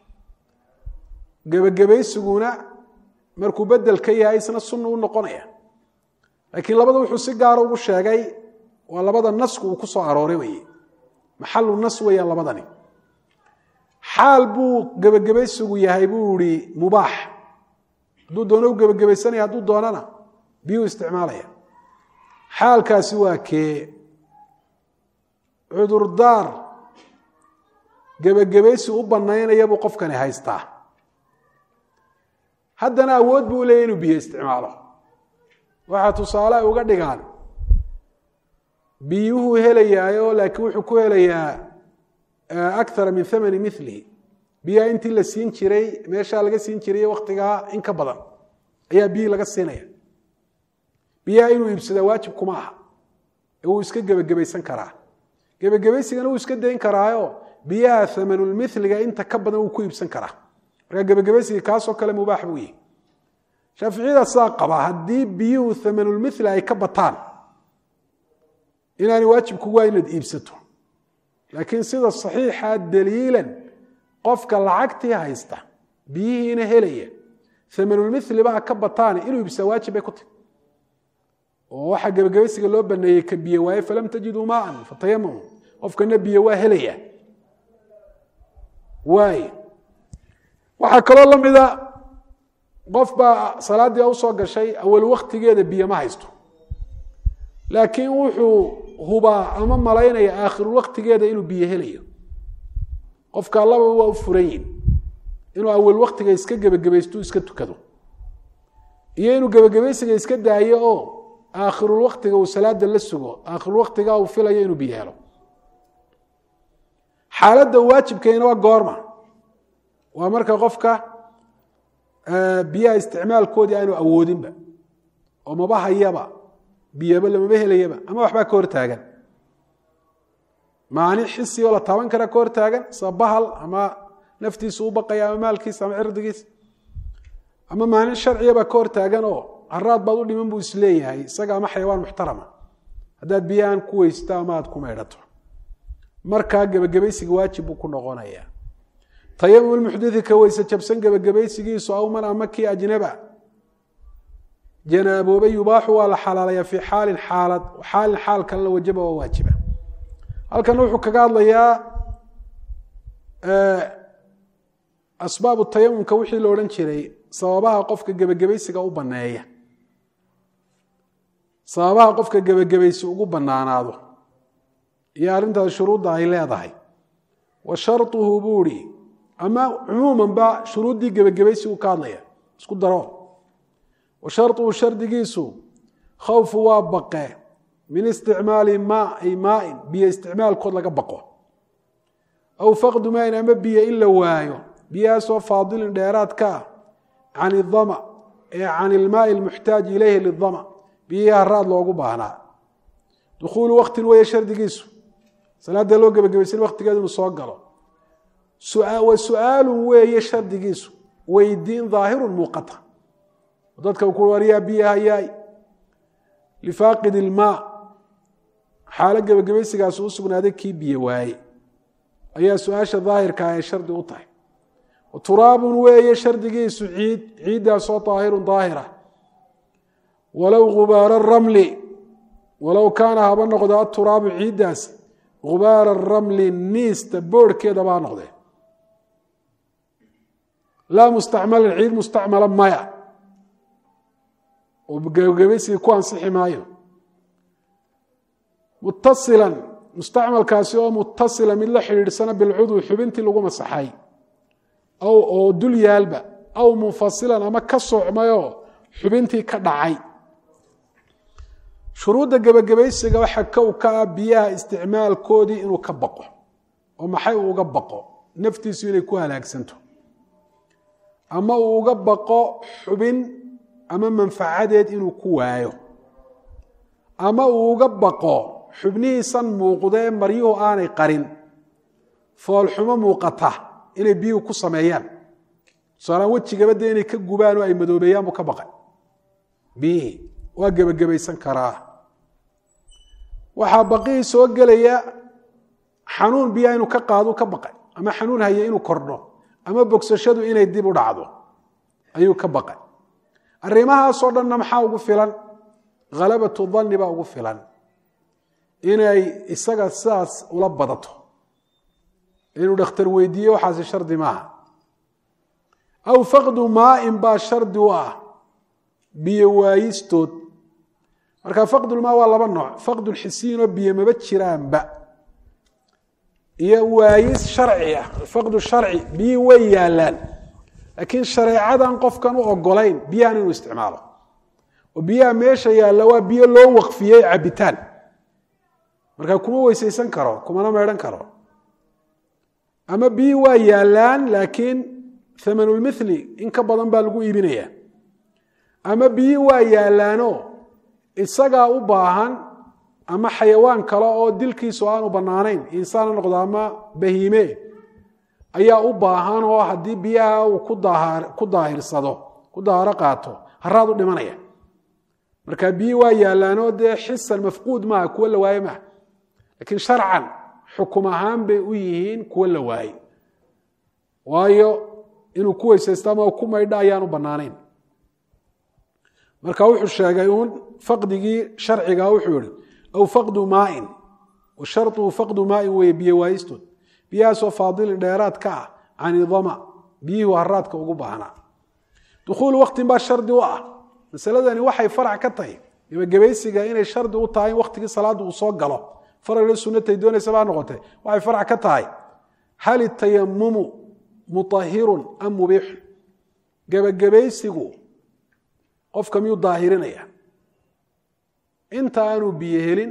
gebagabaysiguna markuu bedel ka yahay isna sunna u noqonaya laakiin labada wuxuu si gaara ugu sheegay waa labada nasku uu ku soo arooray weye maxalu nas weeyaan labadani xaal buu gebagabaysigu yahay buu ihi mubaax hadduu doono u gebagabaysanaya hadduu doonana biyuu isticmaalaya xaalkaasi waa kee cudurdaar gebagabaysi u banaynaya buu qofkani haystaa haddana awood buu leeyahy inuu biyo isticmaalo waxaa tusaale ay uga dhigaan biyuhuu helayaayo laakiin wuxuu ku helayaa akara min thamani milihi biyaha intii la siin jiray meeshaa laga siin jiray waktigaa in ka badan ayaa biyi laga siinaya biyaha inuu iibsadaa waajib kuma aha ee wuu iska gebagabaysan karaa gebagabaysigana wuu iska dayn karaayo biyaha thamanulmiliga inta ka badan wuu ku iibsan karaa markaa gebagabaysiga kaasoo kale mubaax buu yihi shaaficiyada saa qaba haddii biyuhu thamanulmili ay ka bataan inaani waajib kugu waa inaad iibsato laakiin sida saxiixa daliilan qofka lacagtii haysta biyihiina helaya thamanulmili baa ka bataan inuu iibsaa waajib bay ku tahy oo waxaa gebagabaysiga loo baneeyey ka biyo waaye falam tajiduu maaan fatayamamu qofkana biyo waa helaya waay waxaa kaloo la mida qof baa salaaddii usoo gashay awal waktigeeda biyo ma haysto laakiin wuxuu hubaa ama malaynaya aakhiru waktigeeda inuu biyo helayo qofka allaba waa u furan yihin inuu awal waktiga iska gebagabaysto iska tukado iyo inuu gebagabaysiga iska daayo oo aakhirul waktiga uu salaada la sugo aakhirul waktiga uu filayo inuu biyo helo xaaladda waajibkeena waa goorma waa marka qofka biyaha isticmaalkoodii aanu awoodinba oo maba hayaba biyaba lamaba helayaba ama waxbaa ka hor taagan maanic xisi oo la taaban kara ka hor taagan sabahal ama naftiisu u baqaya ama maalkiisa ama cirdigiisa ama maanic sharciya baa ka hor taagan oo haraad baad u dhiman buu isleeyahay isaga ama xayawaan muxtarama haddaad biyahan ku weysta ama aad ku maydhato markaa gebagabaysiga waajib buu ku noqonayaa tayamum lmuxdithi ka weyse jabsan gebagabaysigiisu aw man ama kii ajnaba janaaboobay yubaaxu waa la xalaalayaa fii xaalin xaalad xaalin xaal kale la wajaba waa waajiba halkan wuxuu kaga hadlayaa asbaabu tayamumka wixii la odhan jiray sababaha qofka gebagabaysiga u baneeya sababaha qofka gebagabaysi ugu banaanaado iyo arrintaas shuruudda ay leedahay wa sharطuhu buu ihi ama cumuuman ba shuruuddii gebagabaysigu ka hadlaya isku daro wa sharطuhu shardigiisu khawfu waa baqe min isticmaali ma ay maain biyo isticmaalkood laga baqo aw faqdu maain ama biyo in la waayo biyahaasoo faadilin dheeraad ka ah can idama ee can ilmaai lmuxtaaji ilayhi lidama biyihii haraad loogu baahnaa dukhuulu waktin weeye shardigiisu salaada loo gebagabaysan waktigeedu inuu soo galo wa su-aalun weeye shardigiisu weydiin daahirun muuqata dadka ku waryaa biyaha yaay lifaaqid ilmaa xaalo gebagabaysigaas u sugnaaday kii biyo waaye ayaa su-aasha daahirka ah ay shardi u tahay turaabun weeye shardigiisu ciid ciiddaasoo daahirun daahira walow gubaara ramli walow kaana haba noqdo aturaabu ciiddaas gubaara ramli niista boorhkeedaba ha noqdee laa mustacmalan ciid mustacmala maya oo gebagabaysigii ku ansixi maayo mutasilan mustacmalkaasi oo mutasila mid la xidhiidhsana bilcudwi xubintii lagu masaxay aw oo dul yaalba aw munfasilan ama ka socmayoo xubintii ka dhacay shuruudda gebagabaysiga waxa kow ka ah biyaha isticmaalkoodii inuu ka baqo oo maxay uu uga baqo naftiisu inay ku halaagsanto ama uu uga baqo xubin ama manfacadeed inuu ku waayo ama uu uga baqo xubnihiisan muuqdee maryuhu aanay qarin foolxumo muuqata inay biyuhu ku sameeyaan tusaalaan wejigaba dee inay ka gubaan oo ay madoobeeyaan buu ka baqay biyihii waa gebagabaysan karaa waxaa baqihii soo gelaya xanuun biyaha inuu ka qaado ka baqay ama xanuun haya inuu kordho ama bogsashadu inay dib u dhacdo ayuu ka baqay arrimahaasoo dhanna maxaa ugu filan khalabatu danni baa ugu filan inay isaga sidaas ula badato inuu dhakhtar weydiiye waxaasi shardi maaha aw faqdu maain baa shardi u ah biyo waayistood marka faqdulmaa waa laba nooc faqdulxisiinoo biyo maba jiraanba iyo waayis sharci ah faqdu sharci biyi way yaalaan laakiin shareecadan qofkan u ogolayn biyahan inuu isticmaalo oo biyaha meesha yaalla waa biyo loo waqfiyey cabitaan markaa kuma weysaysan karo kumana meedhan karo ama biyi waa yaalaan laakiin amanulmithli in ka badan baa lagu iibinaya ama biyi waa yaalaano isagaa u baahan ama xayawaan kale oo dilkiisu aanu bannaanayn insaan ha noqdo ama bahiime ayaa u baahan oo haddii biyaha uu ku daahirsado ku daaharo qaato haraad u dhimanaya marka biyi waa yaalaanoo dee xisan mafquud maaha kuwo la waaye maaha laakiin sharcan xukum ahaan bay u yihiin kuwo la waaye waayo inuu ku weysaysto ama ku maydha ayaan u bannaanayn marka wuxuu sheegay uun faqdigii sharciga wuxuu yihi aw faqdu maain wa sharطuhu faqdu maain weeye biyo waayistood biyahaasoo faadilin dheeraad ka ah can idama biyihii haraadka ugu baahnaa dukhuulu waktin baa shardi u ah masaladani waxay farac ka tahay gebagabaysiga inay shardi u tahay in waktigii salaadda uu soo galo faragla sunnatay doonaysa baa noqotay waxay farac ka tahay hal itayamumu muطahirun am mubiixun gebagabaysigu qofka miyuu daahirinaya inta aanu biyo helin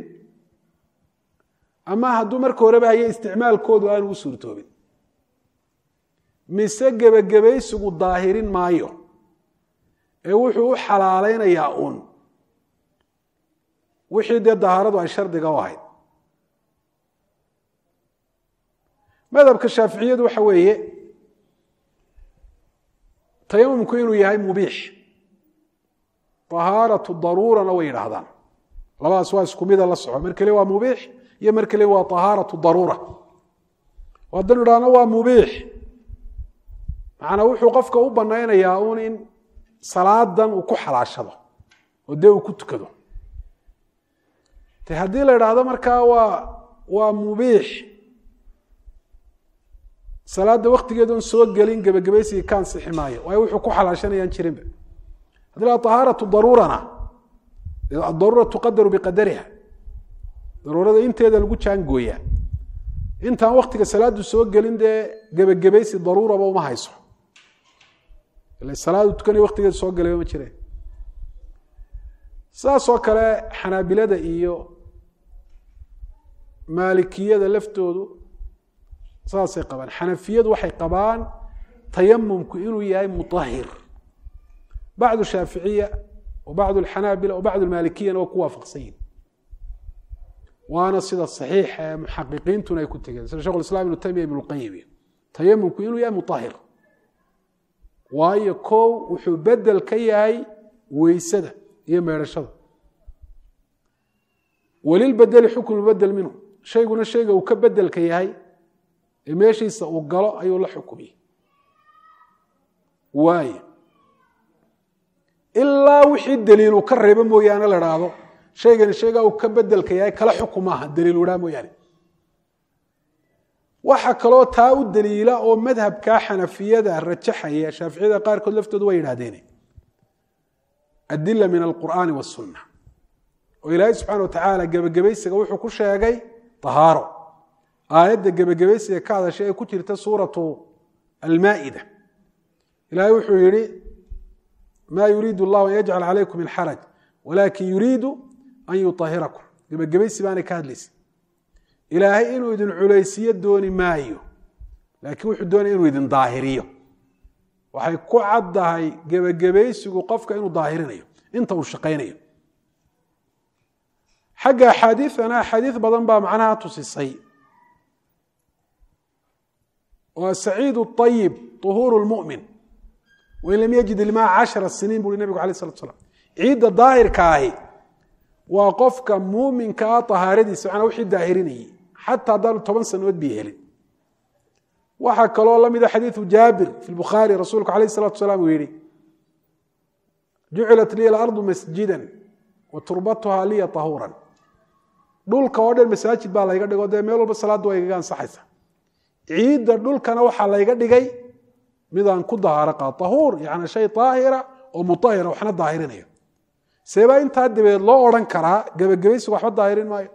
ama hadduu marka horeba haya isticmaalkoodu aanu u suurtoobin mise gebagabaysigu daahirin maayo ee wuxuu u xalaalaynayaa uun wixii dee dahaaradu ay shardiga u ahayd. madhabka shaaficiyadu waxa weeye tayamumku inuu yahay mubiix, tahaaratu daruurana way yidhaahdaan. labadaas waa isku mida la soco, mar kale waa mubiix iyo mar kale waa tahaaratu daruura. haddanu idhaahno waa mubiix, macnaa wuxuu qofka u banaynayaa uun in salaadan uu ku xalaashado oo dee uu ku tukado. te haddii la idhaahdo markaa waa waa mubiix, salaada waktigeedoon soo gelin gebagabaysigii ka ansixi maayo, waayo wuxuu ku xalaashanayaan jirinba. haddii la tahaaratu daruurana, adaruura tuqadaru biqadariha, daruurada inteeda lagu jaangooyaa. intaan waktiga salaadu soo gelin dee gebagabaysi daruuraba uma hayso, ila salaadu tukanay waktigeeda soo galayba ma jireen. saas oo kale xanaabilada iyo maalikiyada laftoodu saasay qabaan. xanafiyadu waxay qabaan tayamumku inuu yahay mutahhir. bacdu shaaficiya wa bacdu alxanaabila wa bacdu almaalikiyana waa ku waafaqsan yihin, waana sida saxiixa ee muxaqiqiintuna ay ku tegeen, sida shekhu islam ibnu taymiya ibnu lqayim. tayamumku inuu yahay mutahhir, waayo kow wuxuu bedel ka yahay weysada iyo meedhashada. walilbedeli xukmu bedel minhu, shayguna shayga uu ka bedelka yahay ee meeshiisa uu galo ayuu la xukumiyey. waayo ilaa wixii daliil uu ka reebo mooyaane la dhaahdo shaygani shaygaa uu ka bedelka yahay kala xukum maaha, daliil udhaa mooyaane. waxa kaloo taa u daliila oo madhabkaa xanafiyada rajaxaya, shaaficiyada qaarkood laftoodu way yidhahdeen adila min alqur'aani wasunna. oo ilaahay subxana wa tacaala gebagabaysiga wuxuu ku sheegay tahaaro. aayadda gebagabaysiga ka hadashay ee ku jirta suuratu almaa'ida, ilaahay wuxuu yihi maa yuriidu allahu an yajcal calaykum min xaraj walaakin yuriidu an yutahirakum. gebagabaysi baanay ka hadlaysa. ilaahay inuu idin culaysiyo dooni maayo, laakiin wuxuu doonaya inuu idin daahiriyo. waxay ku caddahay gebagabaysigu qofka inuu daahirinayo inta uu shaqaynayo. xagga axaadiiana axaadiis badan baa macnaha tusisay. waa saciid ayib uhuuru lmu'min wain lam yajid ilmaa cashara siniin bui nabigu alay slatu slam. ciidda daahirka ahi waa qofka muuminkaa ahaaradiisa, manaa wixii daahirinayay, xataa haddaanu toban sanood bi helin. waxaa kaloo la mida xadiidu jaabir fi bukhaari, rasuulku alayh salatu salaam uu yihi jucilat liya alardu masjidan wa turbatuhaa liya tahuuran. dhulka oo dhan masaajid baa layga dhigo, dee meel walba salaadda waa igaga ansaxaysa. ciidda dhulkana waxaa layga dhigay midaan ku dahaaro qaad, tahuur yani shay daahira oo mutahira, waxna daahirinaya. seebaa intaa dabeed loo odhan karaa gebagabaysigu waxba daahirin maayo?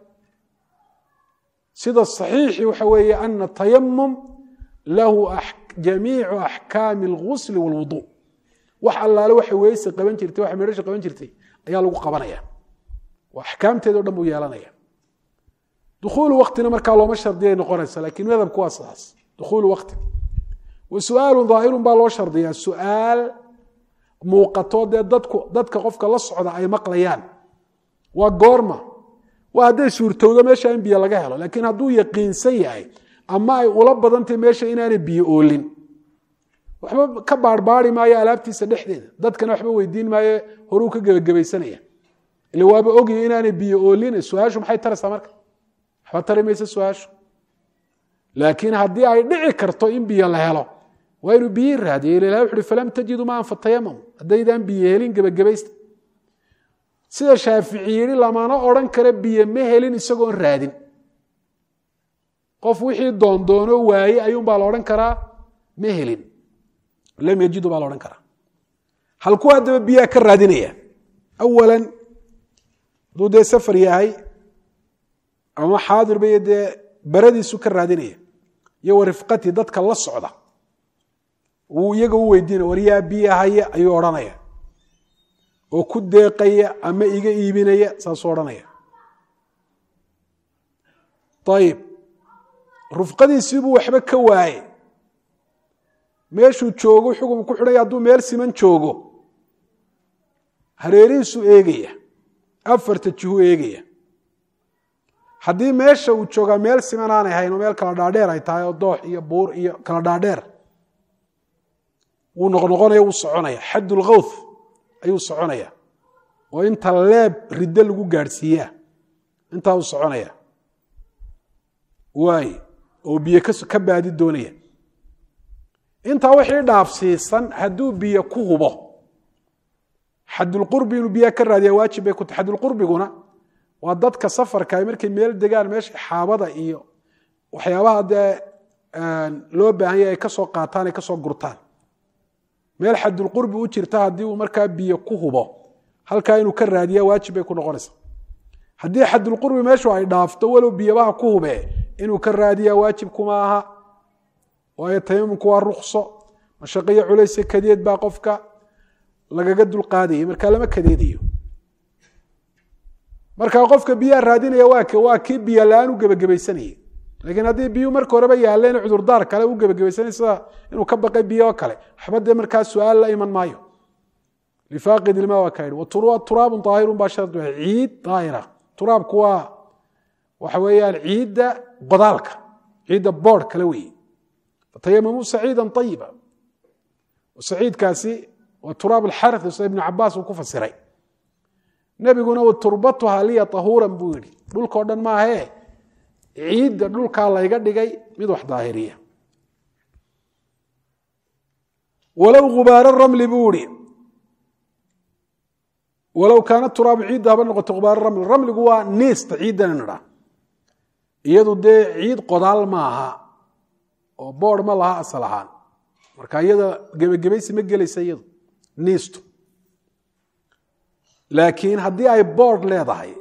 sida saxiixi waxa weeye ana tayamum lahu jamiicu axkaami alghusli walwudu. wax allaale waxay weyse qaban jirtay, waxay meedhasha qaban jirtay ayaa lagu qabanaya, waa axkaamteeda o dhan buu yeelanaya. dukhuulu waktina markaa looma shardiyay noqonaysa, lakiin madhabku waa sidaas, dukhuulu wakti. wa su-aalu daahirun baa loo shardiyaa, su-aal muuqato dee dadku dadka qofka la socda ay maqlayaan. waa goorma? waa hadday suurtowdo meesha in biyo laga helo, laakiin hadduu yaqiinsan yahay ama ay ula badantay meesha inaanay biyo oolin, waxba ka baarbaari maayo alaabtiisa dhexdeeda, dadkana waxba weydiin maayo, horuu ka gebagabaysanaya. ila waaba ogyahay inaanay biyo oolin, su-aashu maxay taraysaa marka? waxba tari maysa su-aashu. laakiin haddii ay dhici karto in biyo la helo, waa inuu biyi raadiyo. ila ilahi wuxu uhi falam tajidu maan fatayamam, haddaydaan biyo helin gebagabaysta. sida shaafici yihi lamana odhan karo biyo ma helin isagoon raadin. qof wixii doondoono waaye ayuunbaa la odhan karaa ma helin, lam yajidu baa la odhan karaa. halkuu haddaba biyaha ka raadinaya? awalan hadduu dee safar yahay ama xaadirba iyo dee baradiisu ka raadinaya, iyo warifqati dadka la socda, wuu iyaga u weydiina waryaa biya haya ayuu odhanaya, oo ku deeqaya ama iga iibinaya, saasuu odhanaya. ayib, rufqadiisiibuu waxba ka waaye, meeshuu joogo xugum ku xidhaya. hadduu meel siman joogo, hareerihiisuu eegaya, afarta jihu eegaya haddii meesha uu joogaa meel siman aanay hayn oo meel kala dhaadheer ay tahay oo doox iyo buur iyo kala dhaadheer wuu noqnoqonaya wuu soconaya xaddulkhawth ayuu soconaya oo inta leeb riddo lagu gaadhsiiyaa intaa uu soconaya waay oo biyo ka baadi doonaya intaa wixii dhaafsiisan hadduu biyo ku hubo xaddulqurbi inuu biyaha ka raadiya waajib bay ku tahay xaddulqurbiguna waa dadka safarka ay markay meel degaan meesha xaabada iyo waxyaabaha dee loo baahan yahay ay ka soo qaataan ay ka soo gurtaan meel xaddulqurbi u jirta haddii uu markaa biyo ku hubo halkaa inuu ka raadiya waajib bay ku noqonaysaa haddii xaddulqurbi meeshu ay dhaafto walow biyabaha ku hube inuu ka raadiya waajib kuma aha waayo tayamumku waa rukso mashaqiyo culaysa kadeed baa qofka lagaga dulqaadayay markaa lama kadeedayo markaa qofka biyaha raadinaya waa k waa kii biyo la-aan u gebagabaysanayay laakiin haddii biyuu marka horeba yaaleen cudurdaar kale u gebagabaysanay sida inuu ka baqay biyo kale waxba dee markaa su-aal la iman maayo lifaaqid ilma waa ka yidhi turaabun daahirun baa shard ciid daahira turaabku waa waxa weeyaan ciidda qodaalka ciidda boodh kale weeye fatayamamuu saciidan ayiba saciidkaasi waa turaab alxarth sida ibnu cabaas uu ku fasiray nebiguna wa turbatuha liya tahuuran buu yidhi dhulkao dhan maahee ciidda dhulkaa layga dhigay mid wax daahiriya walow gubaaro ramli buu ihi walow kaana turaabu ciidda haba noqoto gubaaro ramli ramligu waa niista ciiddana nidha iyadu dee ciid qodaal maaha oo boodh ma laha asal ahaan marka iyada gebagebaysi ma gelaysa iyadu niistu laakiin haddii ay boodh leedahay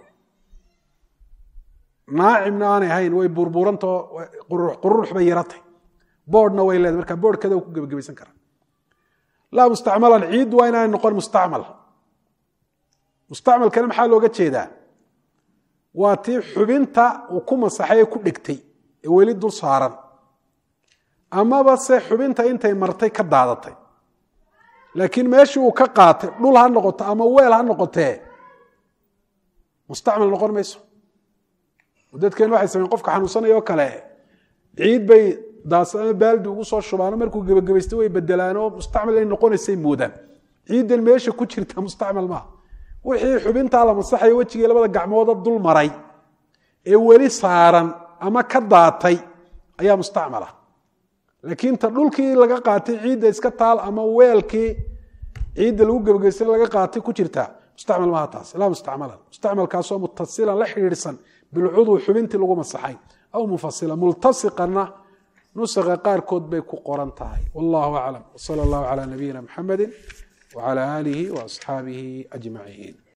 naacibna aanay ahayn way burburantao qurux bay yaratay boodhna way leedahay marka boodhkeeda ku gebagabaysan karaa laa mustacmalan ciiddu waa inaanay noqon mustacmal mustacmalkana maxaa looga jeedaa waa tii xubinta uu ku masaxay ee ku dhegtay ee weli dul saaran amaba se xubinta intay martay ka daadatay laakiin meeshii uu ka qaatay dhul ha noqoto ama weel ha noqotee mustacmal noqon mayso dadkeen waxay sameyn qofka xanuunsanaya oo kale ciid bay daas ama baaldi ugu soo shubaano markuu gebagabaysto way bedelaanoo mustacmal ay noqonaysay moodaan ciiddan meesha ku jirta mustacmal maaha wixii xubintaa la masaxayo wejigii labada gacmooda dul maray ee weli saaran ama ka daatay ayaa mustacmal ah laakiin ta dhulkii laga qaatay ciidda iska taal ama weelkii ciidda lagu gebagaystay laga qaatay ku jirta mustacmal maaha taas laa mustacmalan mustacmalkaasoo mutasilan la xidhiidhsan bilcudwi xubintii lagu masaxay aw mufasila multasiqanna nusaqa qaarkood bay ku qoran tahay wallahu aclam wsala allahu calaa nabiyina muxamedi wacala aalihi waasxaabihi ajmaciin